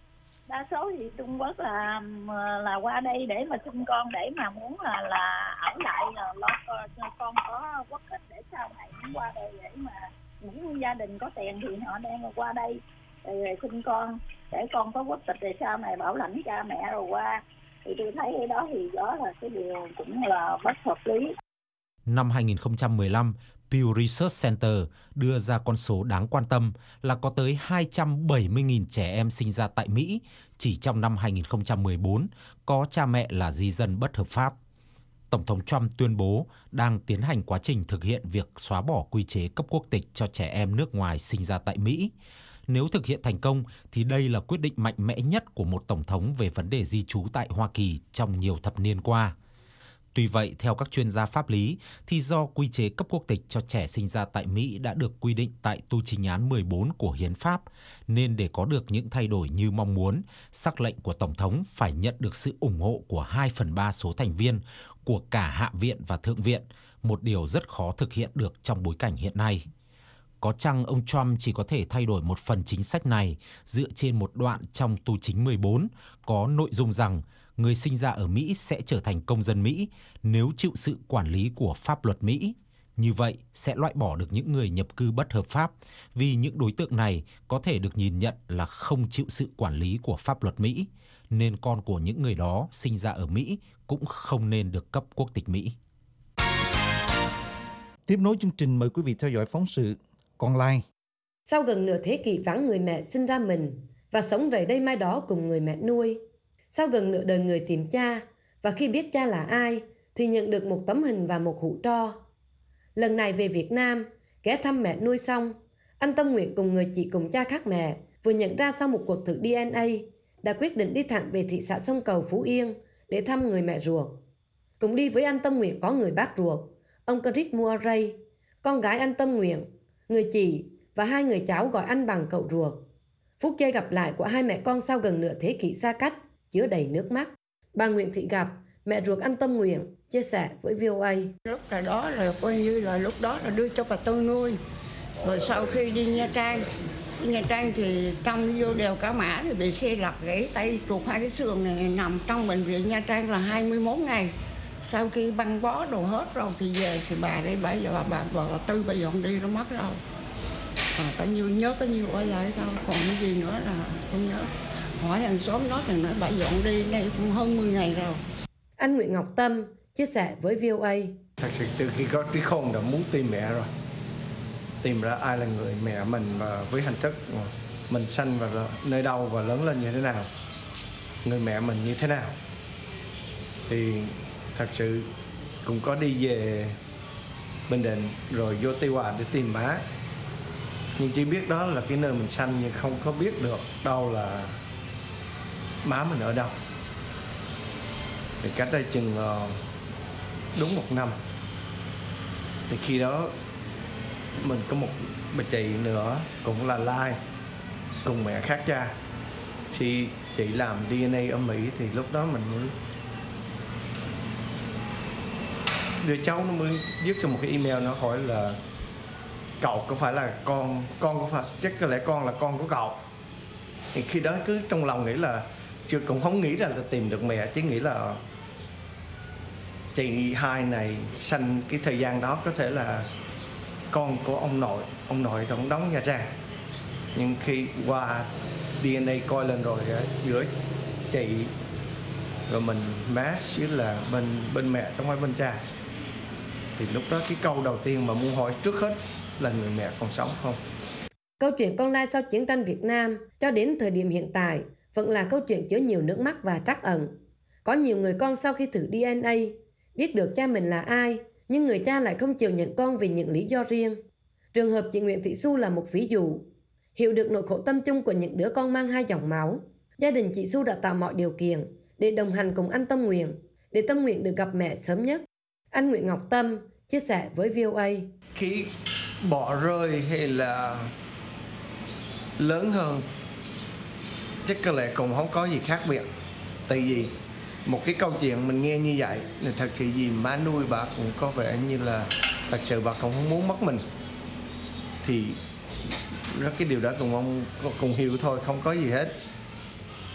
Đa số thì Trung Quốc là là qua đây để mà sinh con, để mà muốn là là ở lại là lo cho con có quốc tịch để sau này muốn qua đây, để mà những gia đình có tiền thì họ đem qua đây rồi sinh con để con có quốc tịch để sau này bảo lãnh cha mẹ rồi qua. Thì tôi thấy cái đó thì đó là cái điều cũng là bất hợp lý. Năm hai nghìn không trăm mười lăm, Pew Research Center đưa ra con số đáng quan tâm là có tới hai trăm bảy mươi nghìn trẻ em sinh ra tại Mỹ chỉ trong năm hai nghìn không trăm mười bốn có cha mẹ là di dân bất hợp pháp. Tổng thống Trump tuyên bố đang tiến hành quá trình thực hiện việc xóa bỏ quy chế cấp quốc tịch cho trẻ em nước ngoài sinh ra tại Mỹ. Nếu thực hiện thành công thì đây là quyết định mạnh mẽ nhất của một tổng thống về vấn đề di trú tại Hoa Kỳ trong nhiều thập niên qua. Tuy vậy, theo các chuyên gia pháp lý, thì do quy chế cấp quốc tịch cho trẻ sinh ra tại Mỹ đã được quy định tại tu chính án mười bốn của Hiến pháp, nên để có được những thay đổi như mong muốn, sắc lệnh của Tổng thống phải nhận được sự ủng hộ của hai phần ba số thành viên của cả Hạ viện và Thượng viện, một điều rất khó thực hiện được trong bối cảnh hiện nay. Có chăng ông Trump chỉ có thể thay đổi một phần chính sách này dựa trên một đoạn trong tu chính mười bốn có nội dung rằng người sinh ra ở Mỹ sẽ trở thành công dân Mỹ nếu chịu sự quản lý của pháp luật Mỹ. Như vậy sẽ loại bỏ được những người nhập cư bất hợp pháp vì những đối tượng này có thể được nhìn nhận là không chịu sự quản lý của pháp luật Mỹ, nên con của những người đó sinh ra ở Mỹ cũng không nên được cấp quốc tịch Mỹ. Tiếp nối chương trình, mời quý vị theo dõi phóng sự Con Lai. Sau gần nửa thế kỷ vắng người mẹ sinh ra mình và sống rày đây mai đó cùng người mẹ nuôi. Sau gần nửa đời người tìm cha, và khi biết cha là ai, thì nhận được một tấm hình và một hũ tro. Lần này về Việt Nam, ghé thăm mẹ nuôi xong, anh Tâm Nguyện cùng người chị cùng cha khác mẹ vừa nhận ra sau một cuộc thử đê en a, đã quyết định đi thẳng về thị xã Sông Cầu, Phú Yên để thăm người mẹ ruột. Cùng đi với anh Tâm Nguyện có người bác ruột, ông Chris Murray, con gái anh Tâm Nguyện, người chị và hai người cháu gọi anh bằng cậu ruột. Phút giây gặp lại của hai mẹ con sau gần nửa thế kỷ xa cách chứa đầy nước mắt. Bà Nguyễn Thị Gặp, mẹ ruột anh Tâm Nguyện, chia sẻ với vê o a. Lúc là đó là coi như là lúc đó là đưa cho bà tôi nuôi. Rồi sau khi đi Nha Trang, đi Nha Trang thì trong vô đèo Cả Mã thì bị xe lật gãy tay, tuột hai cái xương này, nằm trong bệnh viện Nha Trang là hai mươi mốt ngày. Sau khi băng bó đồ hết rồi thì về thì bà đây bây giờ bà bà, bà, bà Tư bà dọn đi nó mất rồi. À, có nhiêu nhớ có nhiêu ở lại đâu, còn cái gì nữa là không nhớ. Hỏi hàng xóm nói thì nói bà dọn đi đây cũng hơn mười ngày rồi. Anh Nguyễn Ngọc Tâm chia sẻ với vê o a. Thật sự từ khi có trí khôn đã muốn tìm mẹ rồi. Tìm ra ai là người mẹ mình và với hình thức mình sanh vào nơi đâu và lớn lên như thế nào. Người mẹ mình như thế nào. Thì thật sự cũng có đi về Bình Định rồi vô Tuy Hòa để tìm má. Nhưng chỉ biết đó là cái nơi mình sanh nhưng không có biết được đâu là má mình ở đâu. Thì cách đây chừng đúng một năm. Thì khi đó mình có một bà chị nữa cũng là Lai, cùng mẹ khác cha. Thì chị làm đê en a ở Mỹ thì lúc đó mình mới đứa cháu nó mới viết cho một cái email, nó hỏi là cậu có phải là con con có phải chắc có lẽ con là con của cậu. Thì khi đó cứ trong lòng nghĩ là chưa cũng không nghĩ ra là tìm được mẹ, chỉ nghĩ là chị hai này sanh cái thời gian đó có thể là con của ông nội, ông nội thì ông đóng Nha Trang. Nhưng khi qua đê en a coi lên rồi giữa chị rồi mình match chứ là bên bên mẹ chứ không phải bên cha. Thì lúc đó cái câu đầu tiên mà muốn hỏi trước hết là người mẹ còn sống không. Câu chuyện con lai sau chiến tranh Việt Nam cho đến thời điểm hiện tại vẫn là câu chuyện chứa nhiều nước mắt và trắc ẩn. Có nhiều người con sau khi thử đê en a biết được cha mình là ai, nhưng người cha lại không chịu nhận con vì những lý do riêng. Trường hợp chị Nguyễn Thị Xu là một ví dụ. Hiểu được nỗi khổ tâm chung của những đứa con mang hai dòng máu, gia đình chị Xu đã tạo mọi điều kiện để đồng hành cùng anh Tâm Nguyện, để Tâm Nguyện được gặp mẹ sớm nhất. Anh Nguyễn Ngọc Tâm chia sẻ với vê o a. Khi bỏ rơi hay là lớn hơn chắc có lẽ cũng không có gì khác biệt. Tại vì một cái câu chuyện mình nghe như vậy là thật sự gì má nuôi bà cũng có vẻ như là thật sự bà cũng không muốn mất mình. Thì rất cái điều đó cùng ông cùng hiểu thôi, không có gì hết.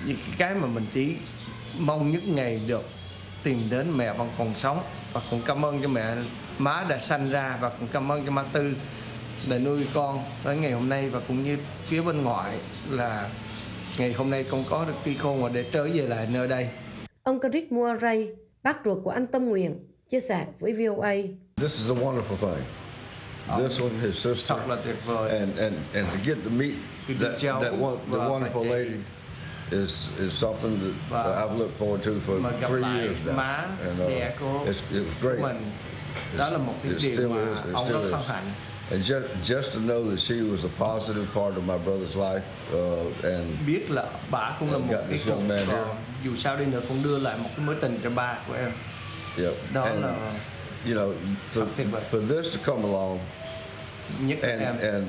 những cái mà mình chỉ mong nhất ngày được tìm đến mẹ vẫn còn sống, và cũng cảm ơn cho mẹ má đã sanh ra, và cũng cảm ơn cho má Tư đã nuôi con tới ngày hôm nay, và cũng như phía bên ngoại là ngày hôm nay con có được đi khôn và để trở về lại nơi đây. Ông Chris Murray, bác ruột của anh Tâm Nguyện, chia sẻ với vê o a. This is a wonderful thing. This one, his sister, Thật là tuyệt vời. and and and to get to meet that that one, the wonderful lady is is something that uh, I've looked forward to for Mà gặp three lại years now, má and uh, đẻ của it's, it was great. mình. Đó là một cái It điều still mà is. It ông still rất is. hân hạnh. And just just to know that she was a positive part of my brother's life, uh, and Biết là bà cũng là and một got cái this young cột, man here. còn dù sao đi nữa cũng đưa lại một cái mối tình cho ba của em. Yep. Đó and, là you know, to, tuyệt vời. for this to come along, Nhất and em. and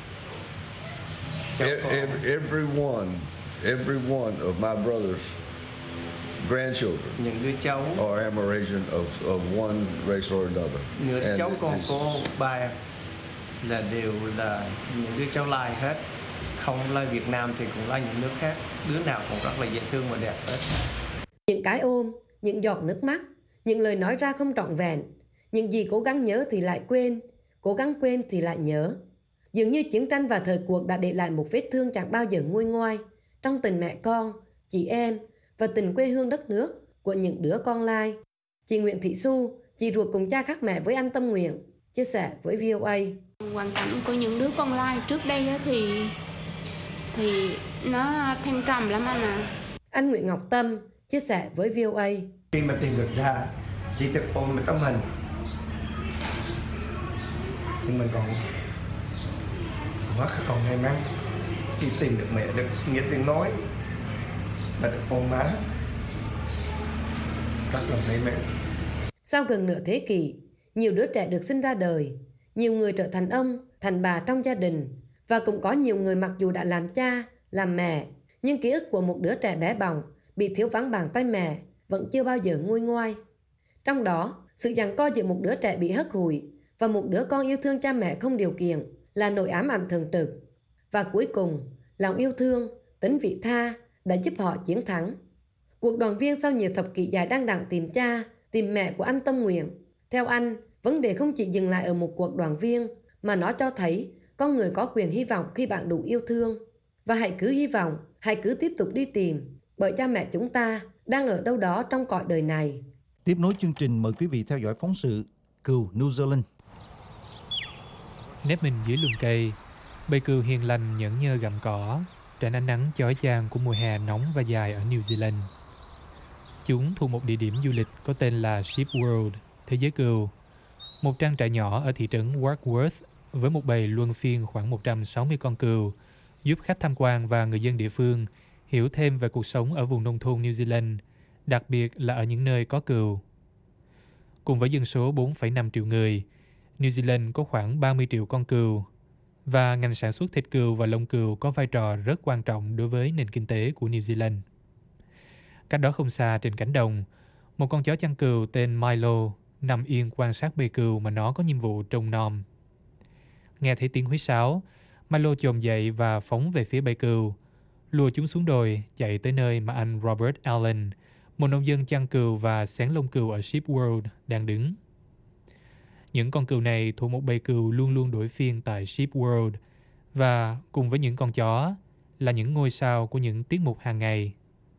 Cháu e- con. every, every one, every one of my brother's grandchildren Những đứa cháu, are Amerasian of of one race or another. những And cháu con it's- của ba em là đều là những đứa cháu Lai hết. Không Lai Việt Nam thì cũng là những nước khác. Đứa nào cũng rất là dễ thương và đẹp hết. Những cái ôm, những giọt nước mắt, những lời nói ra không trọn vẹn, những gì cố gắng nhớ thì lại quên, cố gắng quên thì lại nhớ. Dường như chiến tranh và thời cuộc đã để lại một vết thương chẳng bao giờ nguôi ngoai trong tình mẹ con, chị em và tình quê hương đất nước của những đứa con Lai. Chị Nguyễn Thị Xu, chị ruột cùng cha khác mẹ với anh Tâm Nguyện, chia sẻ với vê o a. Hoàn cảnh của những đứa con Lai trước đây á thì thì nó thăng trầm lắm anh à. Anh Nguyễn Ngọc Tâm chia sẻ với vê o a. Khi mà tìm được ra, chỉ được ôm một tấm hình, nhưng mình còn rất còn may mắn khi tìm được mẹ, được nghe tiếng nói và được ôm má, rất là may mắn. Sau gần nửa thế kỷ, nhiều đứa trẻ được sinh ra đời, nhiều người trở thành ông, thành bà trong gia đình, và cũng có nhiều người mặc dù đã làm cha, làm mẹ, nhưng ký ức của một đứa trẻ bé bỏng bị thiếu vắng bàn tay mẹ vẫn chưa bao giờ nguôi ngoai. Trong đó, sự giằng co giữa một đứa trẻ bị hất hủi và một đứa con yêu thương cha mẹ không điều kiện là nỗi ám ảnh thường trực. Và cuối cùng, lòng yêu thương, tính vị tha đã giúp họ chiến thắng. Cuộc đoàn viên sau nhiều thập kỷ dài đang đặng tìm cha, tìm mẹ của anh Tâm Nguyện. Theo anh, vấn đề không chỉ dừng lại ở một cuộc đoàn viên, mà nó cho thấy con người có quyền hy vọng khi bạn đủ yêu thương. Và hãy cứ hy vọng, hãy cứ tiếp tục đi tìm, bởi cha mẹ chúng ta đang ở đâu đó trong cõi đời này. Tiếp nối chương trình, mời quý vị theo dõi phóng sự Cừu New Zealand. Nép mình dưới lùm cây, bầy cừu hiền lành nhẫn nhơ gặm cỏ, tránh ánh nắng chói chang của mùa hè nóng và dài ở New Zealand. Chúng thuộc một địa điểm du lịch có tên là Sheep World, thế giới cừu, một trang trại nhỏ ở thị trấn Warkworth với một bầy luân phiên khoảng một trăm sáu mươi con cừu, giúp khách tham quan và người dân địa phương hiểu thêm về cuộc sống ở vùng nông thôn New Zealand, đặc biệt là ở những nơi có cừu. Cùng với dân số bốn phẩy năm triệu người, New Zealand có khoảng ba mươi triệu con cừu, và ngành sản xuất thịt cừu và lông cừu có vai trò rất quan trọng đối với nền kinh tế của New Zealand. Cách đó không xa trên cánh đồng, một con chó chăn cừu tên Milo nằm yên quan sát bầy cừu mà nó có nhiệm vụ trông nom. Nghe thấy tiếng huýt sáo, Milo chồm dậy và phóng về phía bầy cừu, lùa chúng xuống đồi, chạy tới nơi mà anh Robert Allen, một nông dân chăn cừu và xén lông cừu ở Sheep World, đang đứng. Những con cừu này thuộc một bầy cừu luôn luôn đổi phiên tại Sheep World, và cùng với những con chó là những ngôi sao của những tiết mục hàng ngày.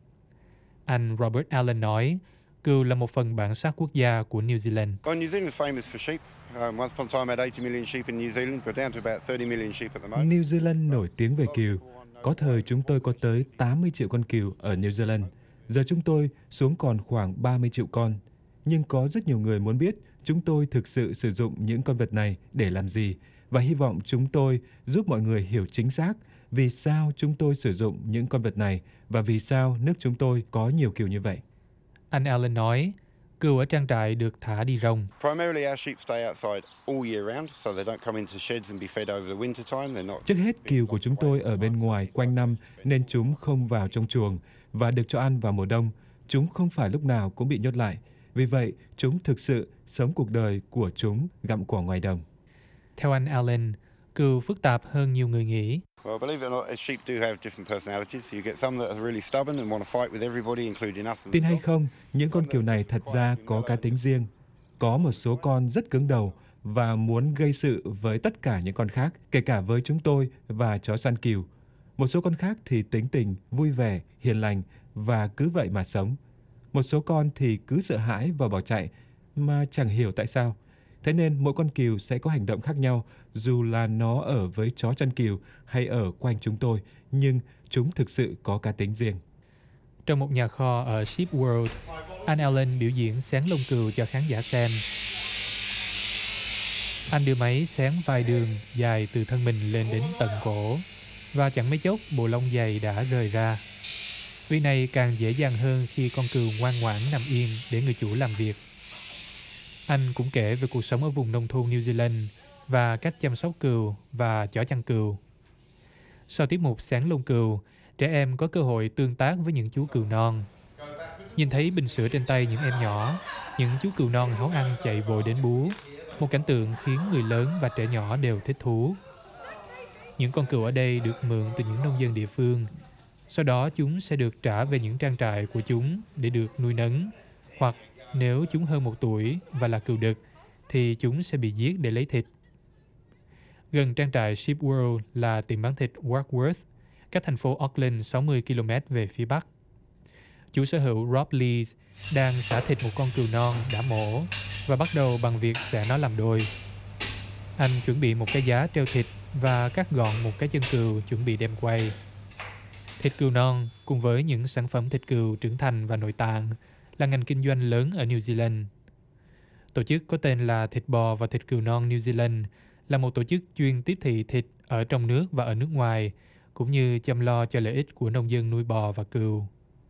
Anh Robert Allen nói, cừu là một phần bản sắc quốc gia của New Zealand. Well, New Zealand is famous for sheep. Um, once upon a time, had eighty million sheep in New Zealand. We're down to about thirty million sheep at the moment. New Zealand nổi tiếng về cừu. Có thời chúng tôi có tới tám mươi triệu con cừu ở New Zealand. Giờ chúng tôi xuống còn khoảng ba mươi triệu con. Nhưng có rất nhiều người muốn biết chúng tôi thực sự sử dụng những con vật này để làm gì, và hy vọng chúng tôi giúp mọi người hiểu chính xác vì sao chúng tôi sử dụng những con vật này và vì sao nước chúng tôi có nhiều cừu như vậy. Anh Allen nói, cừu ở trang trại được thả đi rong. Primarily, our sheep stay outside all year round, so they don't come into sheds and be fed over the winter time. They're not. Trước hết, cừu của chúng tôi ở bên ngoài quanh năm nên chúng không vào trong chuồng và được cho ăn vào mùa đông. Chúng không phải lúc nào cũng bị nhốt lại. Vì vậy, chúng thực sự sống cuộc đời của chúng gặm cỏ ngoài đồng. Theo anh Allen, Cừu phức tạp hơn nhiều người nghĩ. Well, believe it or not, sheep do have different personalities. You get some that are really stubborn and want to fight with everybody, including us. Tin hay không, những con cừu này thật ra có cá tính riêng. Có một số con rất cứng đầu và muốn gây sự với tất cả những con khác, kể cả với chúng tôi và chó săn cừu. Một số con khác thì tính tình, vui vẻ, hiền lành và cứ vậy mà sống. Một số con thì cứ sợ hãi và bỏ chạy mà chẳng hiểu tại sao. Thế nên mỗi con cừu sẽ có hành động khác nhau, dù là nó ở với chó chăn cừu hay ở quanh chúng tôi, nhưng chúng thực sự có cá tính riêng. Trong một nhà kho ở Sheep World, anh Allen biểu diễn xén lông cừu cho khán giả xem. Anh đưa máy xén vài đường dài từ thân mình lên đến tận cổ, và chẳng mấy chốc bộ lông dày đã rời ra. Việc này càng dễ dàng hơn khi con cừu ngoan ngoãn nằm yên để người chủ làm việc. Anh cũng kể về cuộc sống ở vùng nông thôn New Zealand và cách chăm sóc cừu và chó chăn cừu. Sau tiết mục xén lông cừu, trẻ em có cơ hội tương tác với những chú cừu non. Nhìn thấy bình sữa trên tay những em nhỏ, những chú cừu non háo ăn chạy vội đến bú, một cảnh tượng khiến người lớn và trẻ nhỏ đều thích thú. Những con cừu ở đây được mượn từ những nông dân địa phương. Sau đó chúng sẽ được trả về những trang trại của chúng để được nuôi nấng, hoặc nếu chúng hơn một tuổi và là cừu đực, thì chúng sẽ bị giết để lấy thịt. Gần trang trại Sheep World là tiệm bán thịt Warkworth, cách thành phố Auckland sáu mươi ki lô mét về phía bắc. Chủ sở hữu Rob Lees đang xả thịt một con cừu non đã mổ và bắt đầu bằng việc xẻ nó làm đôi. Anh chuẩn bị một cái giá treo thịt và cắt gọn một cái chân cừu chuẩn bị đem quay. Thịt cừu non cùng với những sản phẩm thịt cừu trưởng thành và nội tạng là ngành kinh doanh lớn ở New Zealand. Tổ chức có tên là Thịt bò và thịt cừu non New Zealand là một tổ chức chuyên tiếp thị thịt ở trong nước và ở nước ngoài, cũng như chăm lo cho lợi ích của nông dân nuôi bò và cừu.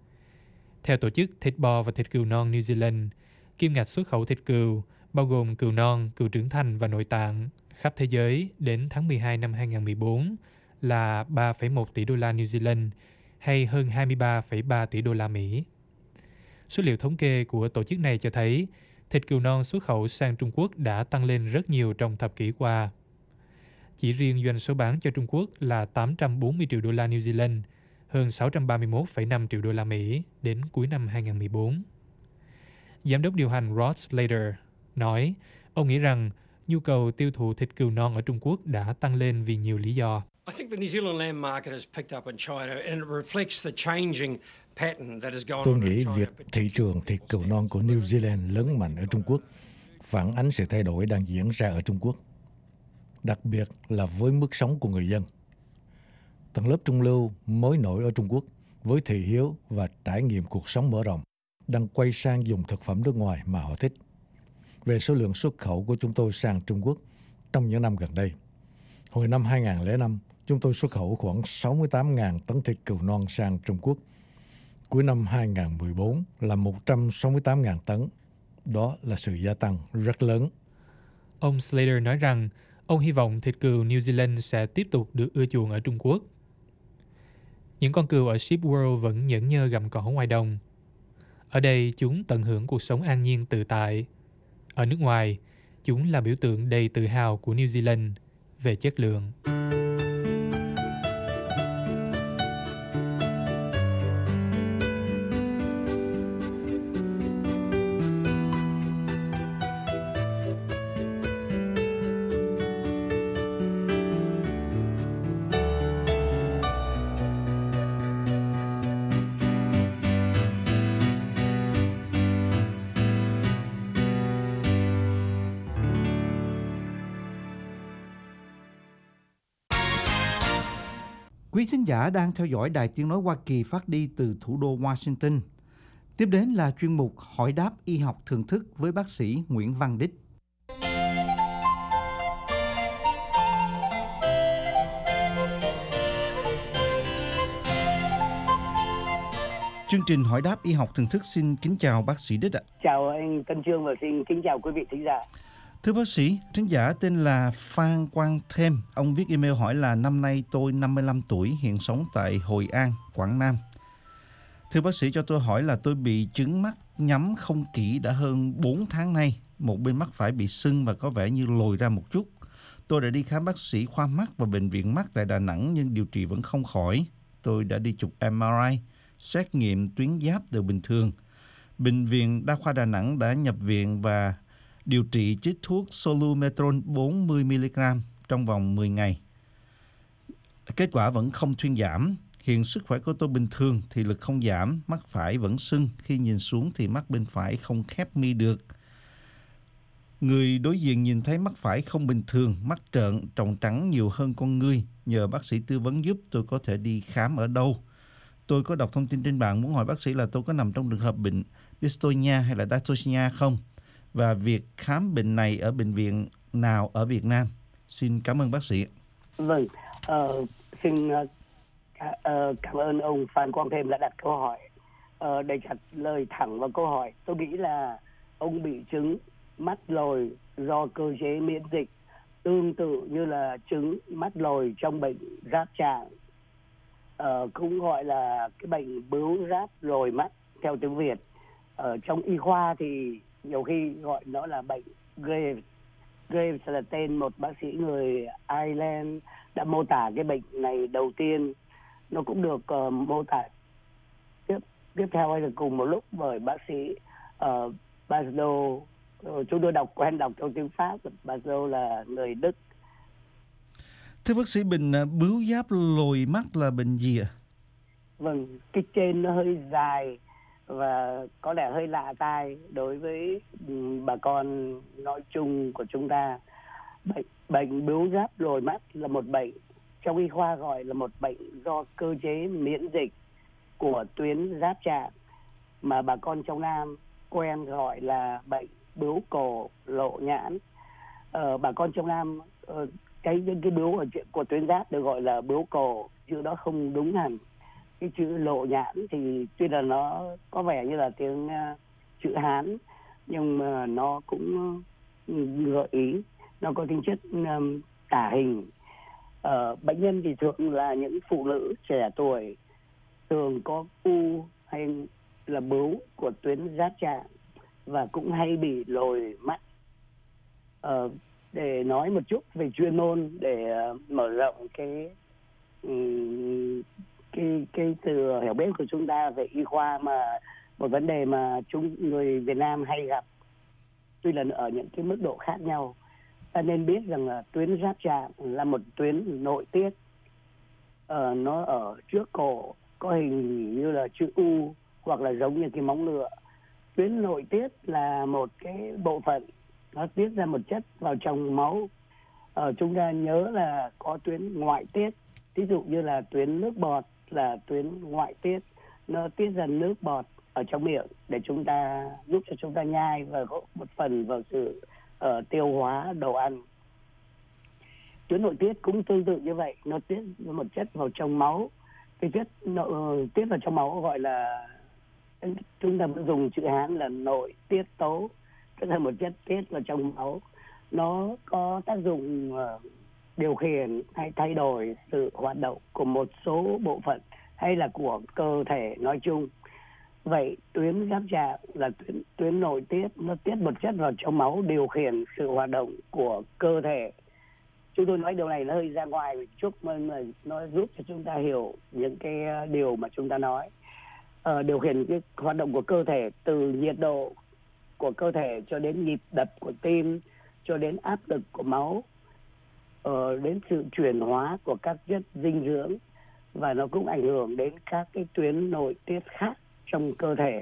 Theo tổ chức Thịt bò và thịt cừu non New Zealand, kim ngạch xuất khẩu thịt cừu, bao gồm cừu non, cừu trưởng thành và nội tạng, khắp thế giới đến tháng mười hai năm hai nghìn không trăm mười bốn là ba phẩy một tỷ đô la New Zealand, hay hơn hai mươi ba phẩy ba tỷ đô la Mỹ. Số liệu thống kê của tổ chức này cho thấy thịt cừu non xuất khẩu sang Trung Quốc đã tăng lên rất nhiều trong thập kỷ qua. Chỉ riêng doanh số bán cho Trung Quốc là tám trăm bốn mươi triệu đô la New Zealand, hơn sáu trăm ba mươi mốt phẩy năm triệu đô la Mỹ đến cuối năm hai nghìn không trăm mười bốn. Giám đốc điều hành Rod Slater nói, ông nghĩ rằng nhu cầu tiêu thụ thịt cừu non ở Trung Quốc đã tăng lên vì nhiều lý do. I think the New Zealand lamb market has picked up in China and it reflects the changing pattern that has gone Tôi on in nghĩ China. việc thị trường thịt cừu non của New Zealand lớn mạnh ở Trung Quốc phản ánh sự thay đổi đang diễn ra ở Trung Quốc, đặc biệt là với mức sống của người dân. Tầng lớp trung lưu mới nổi ở Trung Quốc với thị hiếu và trải nghiệm cuộc sống mở rộng đang quay sang dùng thực phẩm nước ngoài mà họ thích. Về số lượng xuất khẩu của chúng tôi sang Trung Quốc trong những năm gần đây, hồi năm hai nghìn không trăm lẻ năm, chúng tôi xuất khẩu khoảng sáu mươi tám nghìn tấn thịt cừu non sang Trung Quốc. Cuối năm hai nghìn không trăm mười bốn là một trăm sáu mươi tám nghìn tấn. Đó là sự gia tăng rất lớn. Ông Slater nói rằng ông hy vọng thịt cừu New Zealand sẽ tiếp tục được ưa chuộng ở Trung Quốc. Những con cừu ở Sheep World vẫn nhẫn nhơ gặm cỏ ngoài đồng. Ở đây chúng tận hưởng cuộc sống an nhiên tự tại. Ở nước ngoài, chúng là biểu tượng đầy tự hào của New Zealand về chất lượng. Quý thính giả đang theo dõi Đài Tiếng Nói Hoa Kỳ phát đi từ thủ đô Washington. Tiếp đến là chuyên mục Hỏi đáp y học thường thức với bác sĩ Nguyễn Văn Đích. Chương trình Hỏi đáp y học thường thức xin kính chào bác sĩ Đích ạ. Chào anh Tân Trương và xin kính chào quý vị thính giả. Thưa bác sĩ, thính giả tên là Phan Quang Thêm. Ông viết email hỏi là năm nay tôi năm mươi lăm tuổi, hiện sống tại Hội An, Quảng Nam. Thưa bác sĩ, cho tôi hỏi là tôi bị chứng mắt nhắm không kỹ đã hơn bốn tháng nay. Một bên mắt phải bị sưng và có vẻ như lồi ra một chút. Tôi đã đi khám bác sĩ khoa mắt và bệnh viện mắt tại Đà Nẵng nhưng điều trị vẫn không khỏi. Tôi đã đi chụp em rờ i, xét nghiệm tuyến giáp đều bình thường. Bệnh viện Đa khoa Đà Nẵng đã nhập viện và điều trị chích thuốc Solumetron bốn mươi mi-li-gam trong vòng mười ngày. Kết quả vẫn không thuyên giảm. Hiện sức khỏe của tôi bình thường, thị lực không giảm, mắt phải vẫn sưng. Khi nhìn xuống thì mắt bên phải không khép mi được. Người đối diện nhìn thấy mắt phải không bình thường, mắt trợn, tròng trắng nhiều hơn con ngươi. Nhờ bác sĩ tư vấn giúp tôi có thể đi khám ở đâu. Tôi có đọc thông tin trên mạng muốn hỏi bác sĩ là tôi có nằm trong trường hợp bệnh dystonia hay là dystonia không? Và việc khám bệnh này ở bệnh viện nào ở Việt Nam? Xin cảm ơn bác sĩ. Vâng, uh, xin uh, cảm ơn ông Phan Quang Thêm đã đặt câu hỏi. Uh, để trả lời thẳng vào câu hỏi, tôi nghĩ là ông bị chứng mắt lồi do cơ chế miễn dịch, tương tự như là chứng mắt lồi trong bệnh giáp trạng, uh, cũng gọi là cái bệnh bướu giáp lồi mắt theo tiếng Việt. Ở uh, trong y khoa thì nhiều khi gọi nó là bệnh Graves. Graves là tên một bác sĩ người Ireland đã mô tả cái bệnh này đầu tiên. Nó cũng được uh, mô tả tiếp tiếp theo hay là cùng một lúc bởi bác sĩ uh, Basdo. Uh, chúng tôi đọc quen đọc theo tiếng Pháp. Basdo là người Đức. Thưa bác sĩ, bệnh bướu giáp lồi mắt là bệnh gì ạ? Vâng, cái trên nó hơi dài và có lẽ hơi lạ tai đối với bà con nói chung của chúng ta. Bệnh, bệnh bướu giáp lồi mắt là một bệnh, trong y khoa gọi là một bệnh do cơ chế miễn dịch của tuyến giáp trạng mà bà con trong Nam quen gọi là bệnh bướu cổ lộ nhãn. Ờ, bà con trong Nam uh, cái những cái bướu ở của tuyến giáp được gọi là bướu cổ, chữ đó không đúng hẳn. Cái chữ lộ nhãn thì tuy là nó có vẻ như là tiếng uh, chữ Hán nhưng mà nó cũng uh, gợi ý, nó có tính chất um, tả hình. Uh, bệnh nhân thì thường là những phụ nữ trẻ tuổi, thường có u hay là bướu của tuyến giáp trạng và cũng hay bị lồi mắt. Uh, để nói một chút về chuyên môn để uh, mở rộng cái um, cái cái từ hiểu biết của chúng ta về y khoa, mà một vấn đề mà chúng người Việt Nam hay gặp tuy là ở những cái mức độ khác nhau. Ta nên biết rằng là tuyến giáp trạng là một tuyến nội tiết, uh, nó ở trước cổ, có hình như là chữ U hoặc là giống như cái móng ngựa. Tuyến nội tiết là một cái bộ phận nó tiết ra một chất vào trong máu. Ờ, chúng ta nhớ là có tuyến ngoại tiết, ví dụ như là tuyến nước bọt là tuyến ngoại tiết, nó tiết ra nước bọt ở trong miệng để chúng ta giúp cho chúng ta nhai và có một phần vào sự uh, tiêu hóa đồ ăn. Tuyến nội tiết cũng tương tự như vậy, nó tiết một chất vào trong máu. Cái chất nội, tiết vào trong máu gọi là, chúng ta vẫn dùng chữ Hán là nội tiết tố, tức là một chất tiết vào trong máu. Nó có tác dụng uh, điều khiển hay thay đổi sự hoạt động của một số bộ phận hay là của cơ thể nói chung. Vậy tuyến giáp trạng là tuyến, tuyến nội tiết, nó tiết một chất vào trong máu điều khiển sự hoạt động của cơ thể. Chúng tôi nói điều này nó hơi ra ngoài một chút mà nó giúp cho chúng ta hiểu những cái điều mà chúng ta nói. Uh, điều khiển cái hoạt động của cơ thể, từ nhiệt độ của cơ thể cho đến nhịp đập của tim, cho đến áp lực của máu, uh, đến sự chuyển hóa của các chất dinh dưỡng, và nó cũng ảnh hưởng đến các cái tuyến nội tiết khác trong cơ thể.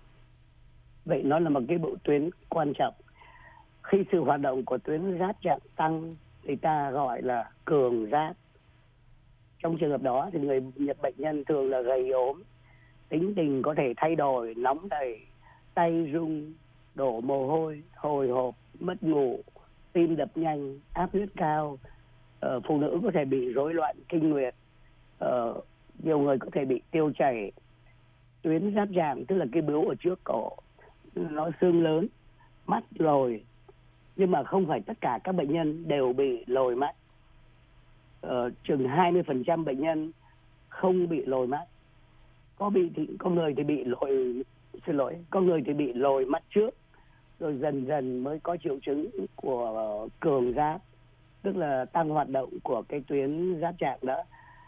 Vậy nó là một cái bộ tuyến quan trọng. Khi sự hoạt động của tuyến giáp trạng tăng thì ta gọi là cường giáp. Trong trường hợp đó thì người nhập bệnh nhân thường là gầy ốm, tính tình có thể thay đổi, nóng nảy, tay rung, đổ mồ hôi, hồi hộp, mất ngủ, tim đập nhanh, áp huyết cao. Uh, phụ nữ có thể bị rối loạn kinh nguyệt, uh, nhiều người có thể bị tiêu chảy. Tuyến giáp trạng tức là cái bướu ở trước cổ, nó xương lớn, mắt lồi, nhưng mà không phải tất cả các bệnh nhân đều bị lồi mắt. Uh, chừng hai mươi phần trăm bệnh nhân không bị lồi mắt. Có bị thì có người thì bị lồi, xin lỗi, có người thì bị lồi mắt trước, rồi dần dần mới có triệu chứng của cường giáp. tức là tăng hoạt động của cái tuyến giáp trạng đó.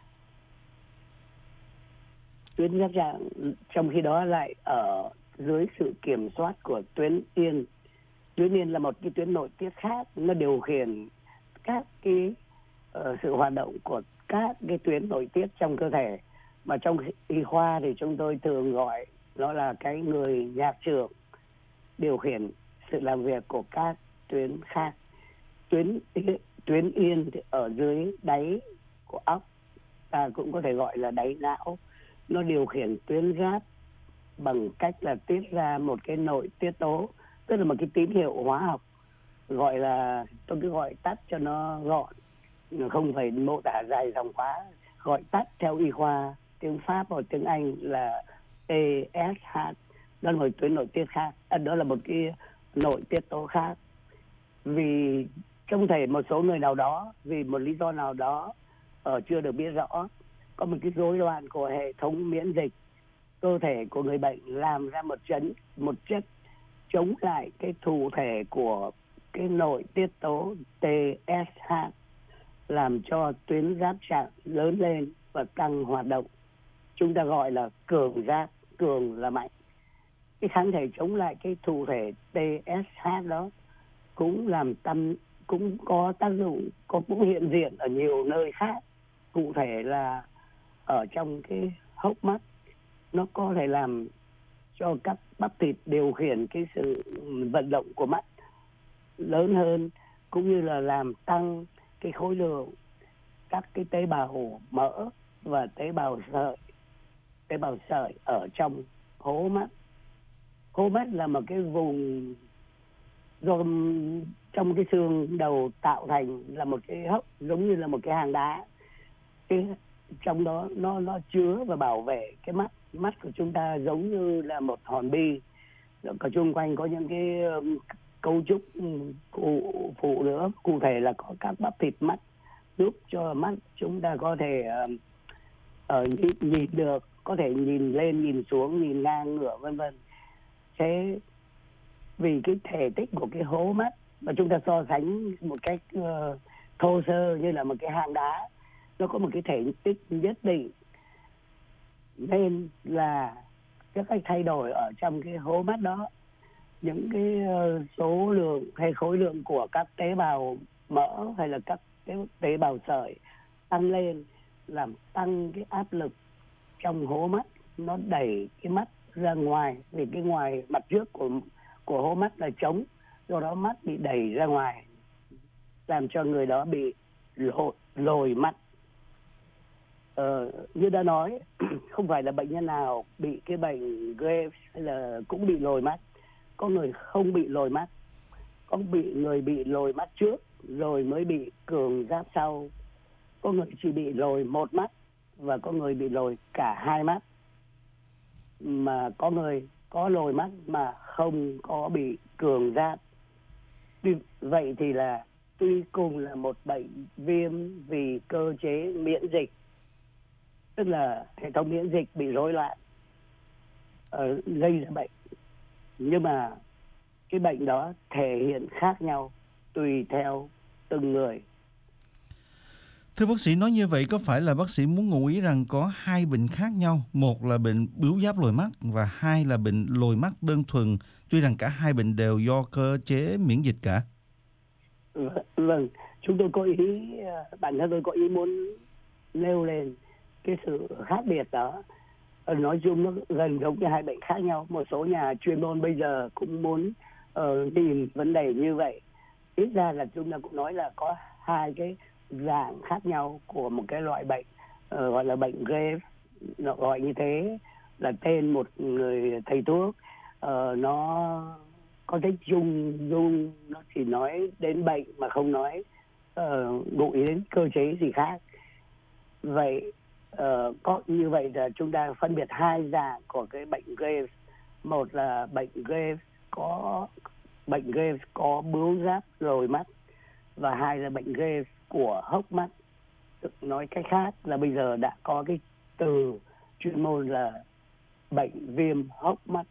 Tuyến giáp trạng trong khi đó lại ở dưới sự kiểm soát của tuyến yên. Tuyến yên là một cái tuyến nội tiết khác, nó điều khiển các cái uh, sự hoạt động của các cái tuyến nội tiết trong cơ thể, mà trong y khoa thì chúng tôi thường gọi nó là cái người nhạc trưởng, điều khiển sự làm việc của các tuyến khác. Tuyến tuyến yên thì ở dưới đáy của óc, ta cũng có thể gọi là đáy não, nó điều khiển tuyến giáp bằng cách là tiết ra một cái nội tiết tố, tức là một cái tín hiệu hóa học, gọi là, tôi cứ gọi tắt cho nó gọn, không phải mô tả dài dòng quá, gọi tắt theo y khoa tiếng Pháp hoặc tiếng Anh là tê ét hát. Đó là một tuyến nội tiết khác, à, đó là một cái nội tiết tố khác. Vì trong thể một số người nào đó, vì một lý do nào đó ở chưa được biết rõ, có một cái rối loạn của hệ thống miễn dịch, cơ thể của người bệnh làm ra một chấn một chất chống lại cái thụ thể của cái nội tiết tố tê ét hát, làm cho tuyến giáp trạng lớn lên và tăng hoạt động. Chúng ta gọi là cường giáp, cường là mạnh. Cái kháng thể chống lại cái thụ thể tê ét hát đó cũng làm tăng, cũng có tác dụng, có cũng hiện diện ở nhiều nơi khác. Cụ thể là ở trong cái hốc mắt, nó có thể làm cho các bắp thịt điều khiển cái sự vận động của mắt lớn hơn, cũng như là làm tăng cái khối lượng các cái tế bào mỡ và tế bào sợi, tế bào sợi ở trong hố mắt. Hố mắt là một cái vùng do trong cái xương đầu tạo thành, là một cái hốc giống như là một cái hang đá. Cái trong đó nó nó chứa và bảo vệ cái mắt. Mắt của chúng ta giống như là một hòn bi, ở chung quanh có những cái um, cấu trúc um, phụ, phụ nữa, cụ thể là có các bắp thịt mắt giúp cho mắt chúng ta có thể um, ở nhìn, nhìn được, có thể nhìn lên, nhìn xuống, nhìn ngang ngửa vân vân. Thế vì cái thể tích của cái hố mắt mà chúng ta so sánh một cách uh, thô sơ như là một cái hang đá, nó có một cái thể tích nhất định, nên là các cái thay đổi ở trong cái hố mắt đó, những cái uh, số lượng hay khối lượng của các tế bào mỡ hay là các tế, tế bào sợi tăng lên, làm tăng cái áp lực trong hố mắt, nó đẩy cái mắt ra ngoài, vì cái ngoài mặt trước của của hố mắt là trống, do đó mắt bị đẩy ra ngoài, làm cho người đó bị lồi, lồi mắt. Ờ, như đã nói, không phải là bệnh nhân nào bị cái bệnh Graves hay là cũng bị lồi mắt. Có người không bị lồi mắt, có bị người bị lồi mắt trước rồi mới bị cường giáp sau, có người chỉ bị lồi một mắt và có người bị lồi cả hai mắt, mà có người có lồi mắt mà không có bị cường giáp. Vì vậy thì là tuy cùng là một bệnh viêm vì cơ chế miễn dịch, tức là hệ thống miễn dịch bị rối loạn uh, gây ra bệnh, nhưng mà cái bệnh đó thể hiện khác nhau tùy theo từng người. Thưa bác sĩ, nói như vậy có phải là bác sĩ muốn ngụ ý rằng có hai bệnh khác nhau, một là bệnh bướu giáp lồi mắt và hai là bệnh lồi mắt đơn thuần, tuy rằng cả hai bệnh đều do cơ chế miễn dịch cả? Vâng, chúng tôi có ý, bản thân tôi có ý muốn nêu lên cái sự khác biệt đó. Nói chung nó gần giống như hai bệnh khác nhau. Một số nhà chuyên môn bây giờ cũng muốn uh, nhìn vấn đề như vậy. Ít ra là chúng ta cũng nói là có hai cái dạng khác nhau của một cái loại bệnh uh, gọi là bệnh Graves. Nó gọi như thế là tên một người thầy thuốc. Uh, nó có tích chung dung, nó chỉ nói đến bệnh mà không nói uh, ngụ ý đến cơ chế gì khác. Vậy uh, có như vậy là chúng ta phân biệt hai dạng của cái bệnh Graves. Một là bệnh Graves có bệnh Graves có bướu giáp lồi mắt, và hai là bệnh Graves của hốc mắt. Nói cách khác là bây giờ đã có cái từ chuyên môn là bệnh viêm hốc mắt.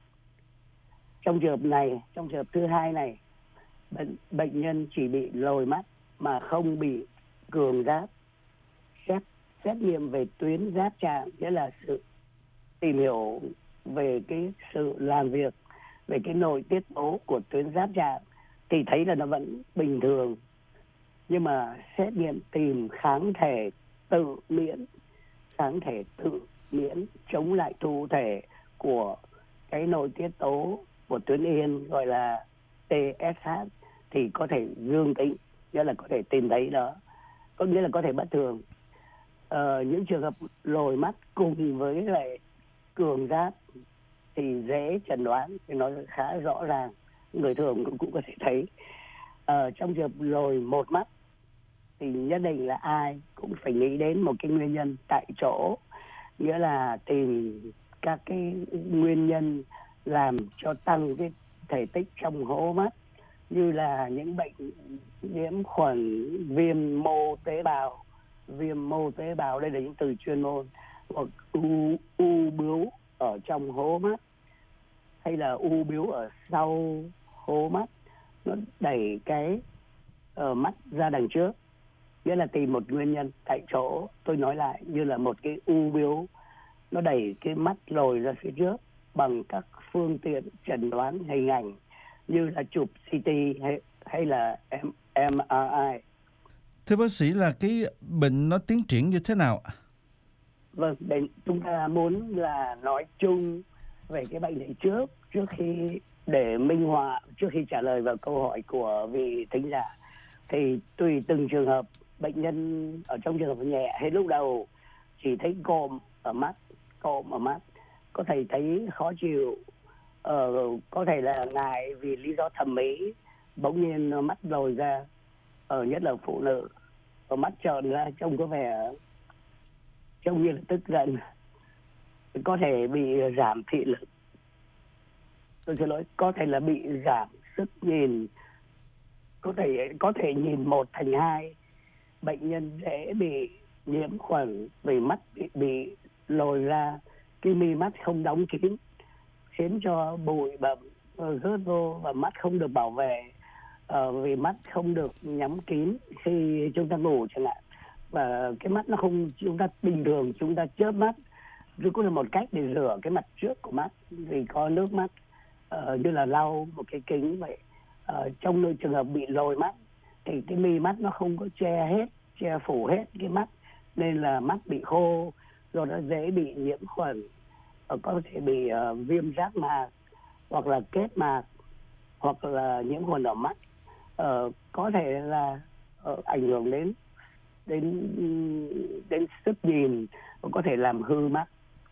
Trong trường hợp này, trong trường hợp thứ hai này, bệnh, bệnh nhân chỉ bị lồi mắt mà không bị cường giáp. Xét, xét nghiệm về tuyến giáp chạm nghĩa là sự tìm hiểu về cái sự làm việc, về cái nội tiết tố của tuyến giáp chạm thì thấy là nó vẫn bình thường. Nhưng mà xét nghiệm tìm kháng thể tự miễn, kháng thể tự miễn chống lại thụ thể của cái nội tiết tố của tuyến yên gọi là tê ét hát thì có thể dương tính, nghĩa là có thể tìm thấy đó, có nghĩa là có thể bất thường. Ờ, những trường hợp lồi mắt cùng với lại cường giáp thì dễ chẩn đoán, thì nó khá rõ ràng, người thường cũng, cũng có thể thấy. Ờ, trong trường hợp lồi một mắt thì nhất định là ai cũng phải nghĩ đến một cái nguyên nhân tại chỗ, nghĩa là tìm các cái nguyên nhân làm cho tăng cái thể tích trong hố mắt, như là những bệnh nhiễm khuẩn, viêm mô tế bào, viêm mô tế bào đây là những từ chuyên môn, hoặc u, u bướu ở trong hố mắt, hay là u bướu ở sau hố mắt, nó đẩy cái uh, mắt ra đằng trước, nghĩa là tìm một nguyên nhân tại chỗ. Tôi nói lại, như là một cái u bướu nó đẩy cái mắt lồi ra phía trước bằng các phương tiện chẩn đoán hình ảnh như là chụp xê tê hay, hay là em rờ i. Thưa bác sĩ, là cái bệnh nó tiến triển như thế nào? Vâng, bệnh chúng ta muốn là nói chung về cái bệnh này trước, trước khi để minh họa, trước khi trả lời vào câu hỏi của vị thính giả. Thì tùy từng trường hợp, bệnh nhân ở trong trường hợp nhẹ hay lúc đầu chỉ thấy cộm ở mắt, cộm ở mắt, có thể thấy khó chịu, ờ, có thể là ngại vì lý do thẩm mỹ, bỗng nhiên mắt lồi ra, ở nhất là phụ nữ, ở mắt trợn ra trông có vẻ trông như là tức giận, có thể bị giảm thị lực, tôi xin lỗi, có thể là bị giảm sức nhìn, có thể có thể nhìn một thành hai. Bệnh nhân dễ bị nhiễm khuẩn vì mắt bị, bị lồi ra, cái mi mắt không đóng kín, khiến cho bụi bặm rớt vô và mắt không được bảo vệ, uh, vì mắt không được nhắm kín khi chúng ta ngủ chẳng hạn, và cái mắt nó không, chúng ta bình thường chúng ta chớp mắt, rồi cũng là một cách để rửa cái mặt trước của mắt vì có nước mắt, uh, như là lau một cái kính vậy. Uh, trong nơi trường hợp bị lồi mắt thì cái mi mắt nó không có che hết, che phủ hết cái mắt, nên là mắt bị khô, rồi nó dễ bị nhiễm khuẩn, uh, có thể bị uh, viêm giác mạc hoặc là kết mạc, hoặc là nhiễm khuẩn ở mắt, uh, có thể là uh, ảnh hưởng đến đến đến sức nhìn, có thể làm hư mắt.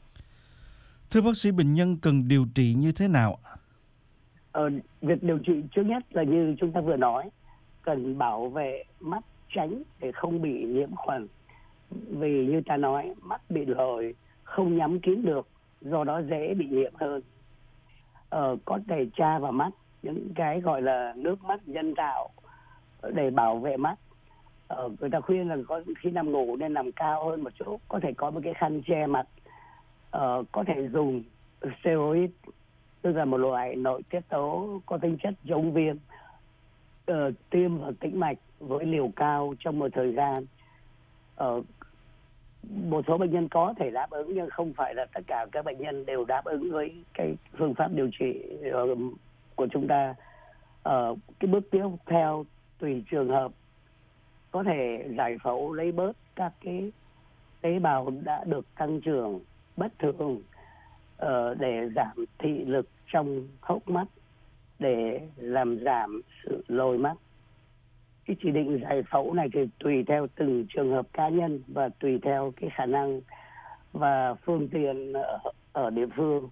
Thưa bác sĩ, bệnh nhân cần điều trị như thế nào? Ờ, việc điều trị trước nhất là như chúng ta vừa nói, cần bảo vệ mắt tránh để không bị nhiễm khuẩn, vì như ta nói mắt bị lồi không nhắm kín được, do đó dễ bị nhiễm hơn. Ờ, có thể tra vào mắt những cái gọi là nước mắt nhân tạo để bảo vệ mắt. Ờ, người ta khuyên là có khi nằm ngủ nên nằm cao hơn một chút, có thể có một cái khăn che mặt. Ờ, có thể dùng steroid, tức là một loại nội tiết tố có tính chất chống viêm, uh, tiêm vào tĩnh mạch với liều cao trong một thời gian. Uh, một số bệnh nhân có thể đáp ứng, nhưng không phải là tất cả các bệnh nhân đều đáp ứng với cái phương pháp điều trị uh, của chúng ta. Uh, cái bước tiếp theo tùy trường hợp, có thể giải phẫu lấy bớt các cái tế bào đã được tăng trưởng bất thường, Uh, để giảm thị lực trong hốc mắt, để làm giảm sự lồi mắt. Cái chỉ định giải phẫu này thì tùy theo từng trường hợp cá nhân và tùy theo cái khả năng và phương tiện ở, ở địa phương.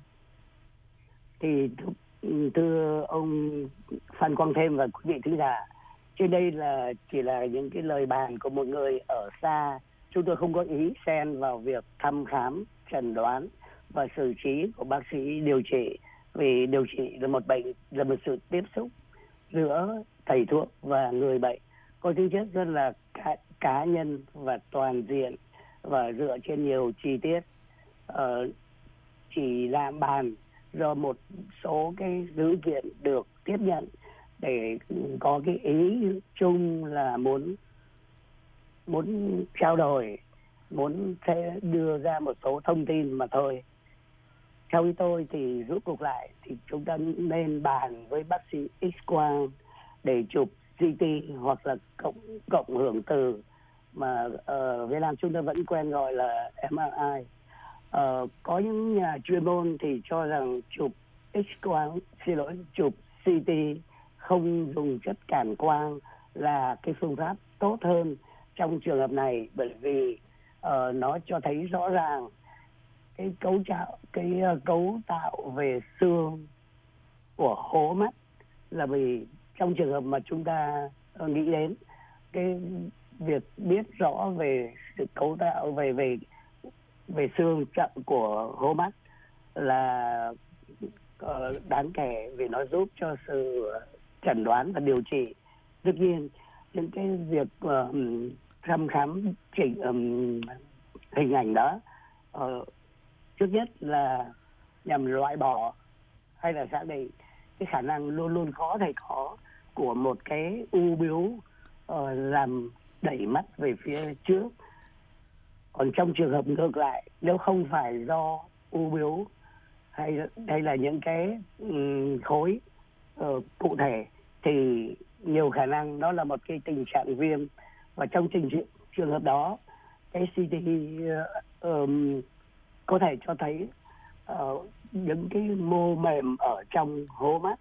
Thì thưa ông Phan Quang Thêm và quý vị thính giả, trên đây là chỉ là những cái lời bàn của một người ở xa. Chúng tôi không có ý xen vào việc thăm khám, chẩn đoán và xử trí của bác sĩ điều trị, vì điều trị là một bệnh, là một sự tiếp xúc giữa thầy thuốc và người bệnh, có tính chất rất là cá, cá nhân và toàn diện, và dựa trên nhiều chi tiết. Uh, chỉ làm bàn do một số cái dữ kiện được tiếp nhận để có cái ý chung là muốn muốn trao đổi, muốn thế đưa ra một số thông tin mà thôi. Theo ý tôi thì rút cuộc lại thì chúng ta nên bàn với bác sĩ X-quang để chụp xê tê hoặc là cộng cộng hưởng từ mà ở uh, Việt Nam chúng ta vẫn quen gọi là em rờ i. Uh, có những nhà chuyên môn thì cho rằng chụp X-quang, xin lỗi, chụp xê tê không dùng chất cản quang là cái phương pháp tốt hơn trong trường hợp này, bởi vì uh, nó cho thấy rõ ràng cái cấu tạo cái uh, cấu tạo về xương của hố mắt, là vì trong trường hợp mà chúng ta uh, nghĩ đến cái việc biết rõ về sự cấu tạo về về về xương chậm của hố mắt là uh, đáng kể, vì nó giúp cho sự chẩn đoán và điều trị. Tất nhiên những cái việc uh, thăm khám chỉnh um, hình ảnh đó uh, trước nhất là nhằm loại bỏ hay là xác định cái khả năng luôn luôn có thể có của một cái u bướu uh, làm đẩy mắt về phía trước. Còn trong trường hợp ngược lại, nếu không phải do u bướu hay hay là những cái um, khối uh, cụ thể thì nhiều khả năng đó là một cái tình trạng viêm, và trong trình trường hợp đó cái xê tê uh, um, có thể cho thấy uh, những cái mô mềm ở trong hố mắt.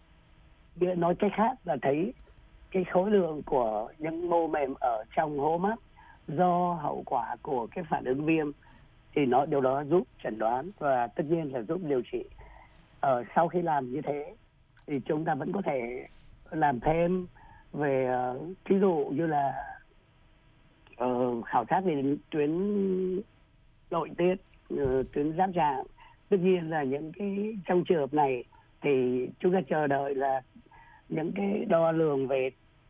Nói cách khác là thấy cái khối lượng của những mô mềm ở trong hố mắt do hậu quả của cái phản ứng viêm, thì nó điều đó giúp chẩn đoán và tất nhiên là giúp điều trị. Ờ, sau khi làm như thế thì chúng ta vẫn có thể làm thêm về uh, ví dụ như là uh, khảo sát về tuyến nội tiết, uh, tuyến giáp trạng. Tất nhiên là những cái trong trường hợp này thì chúng ta chờ đợi là những cái đo lường về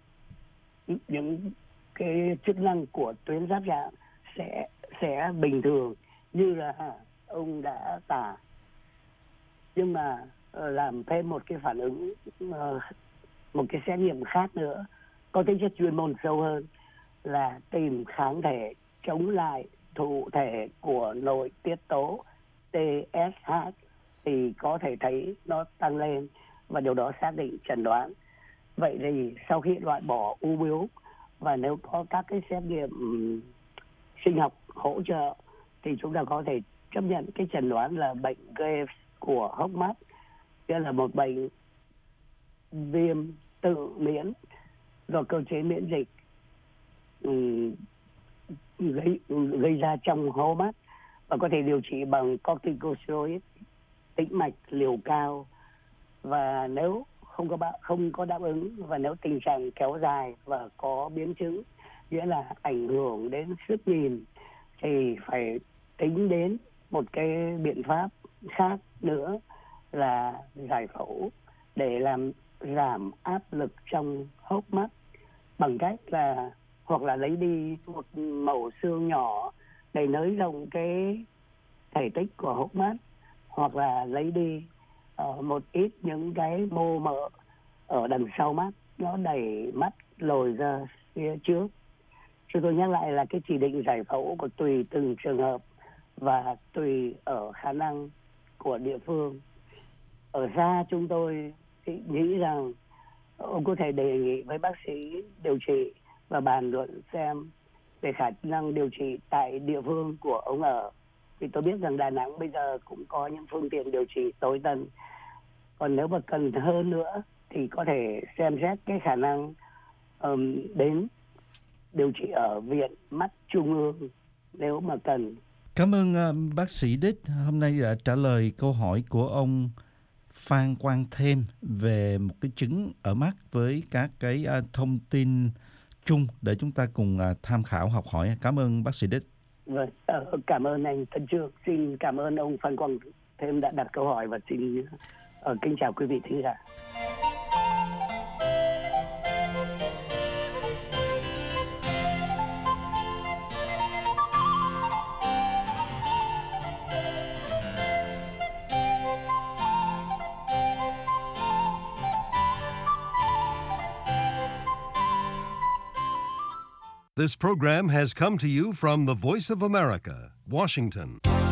những cái chức năng của tuyến giáp trạng sẽ sẽ bình thường như là ông đã tả, nhưng mà uh, làm thêm một cái phản ứng, uh, một cái xét nghiệm khác nữa có tính chất chuyên môn sâu hơn là tìm kháng thể chống lại thụ thể của nội tiết tố tê ét hát, thì có thể thấy nó tăng lên và điều đó xác định chẩn đoán. Vậy thì sau khi loại bỏ u bướu và nếu có các cái xét nghiệm um, sinh học hỗ trợ thì chúng ta có thể chấp nhận cái chẩn đoán là bệnh Graves của hốc mắt, đây là một bệnh viêm tự miễn do cơ chế miễn dịch um, gây, gây ra trong hố mắt, và có thể điều trị bằng corticosteroid tĩnh mạch liều cao. Và nếu không có không có đáp ứng và nếu tình trạng kéo dài và có biến chứng, nghĩa là ảnh hưởng đến sức nhìn, thì phải tính đến một cái biện pháp khác nữa là giải phẫu để làm giảm áp lực trong hốc mắt bằng cách là hoặc là lấy đi một mẩu xương nhỏ để nới rộng cái thể tích của hốc mắt, hoặc là lấy đi uh, một ít những cái mô mỡ ở đằng sau mắt, nó đẩy mắt lồi ra phía trước. Chúng tôi nhắc lại là cái chỉ định giải phẫu của tùy từng trường hợp và tùy ở khả năng của địa phương. Ở xa chúng tôi thì nghĩ rằng ông có thể đề nghị với bác sĩ điều trị và bàn luận xem về khả năng điều trị tại địa phương của ông ở. Vì tôi biết rằng Đà Nẵng bây giờ cũng có những phương tiện điều trị tối tân. Còn nếu mà cần hơn nữa thì có thể xem xét cái khả năng um, đến điều trị ở Viện Mắt Trung ương nếu mà cần. Cảm ơn uh, bác sĩ Đích hôm nay đã trả lời câu hỏi của ông Phan Quang Thêm về một cái chứng ở mắt với các cái uh, thông tin chung để chúng ta cùng uh, tham khảo học hỏi. Cảm ơn bác sĩ Đích. Vâng, uh, cảm ơn anh Tân Trương. Xin cảm ơn ông Phan Quang Thêm đã đặt câu hỏi và xin uh, kính chào quý vị thính giả. This program has come to you from the Voice of America, Washington.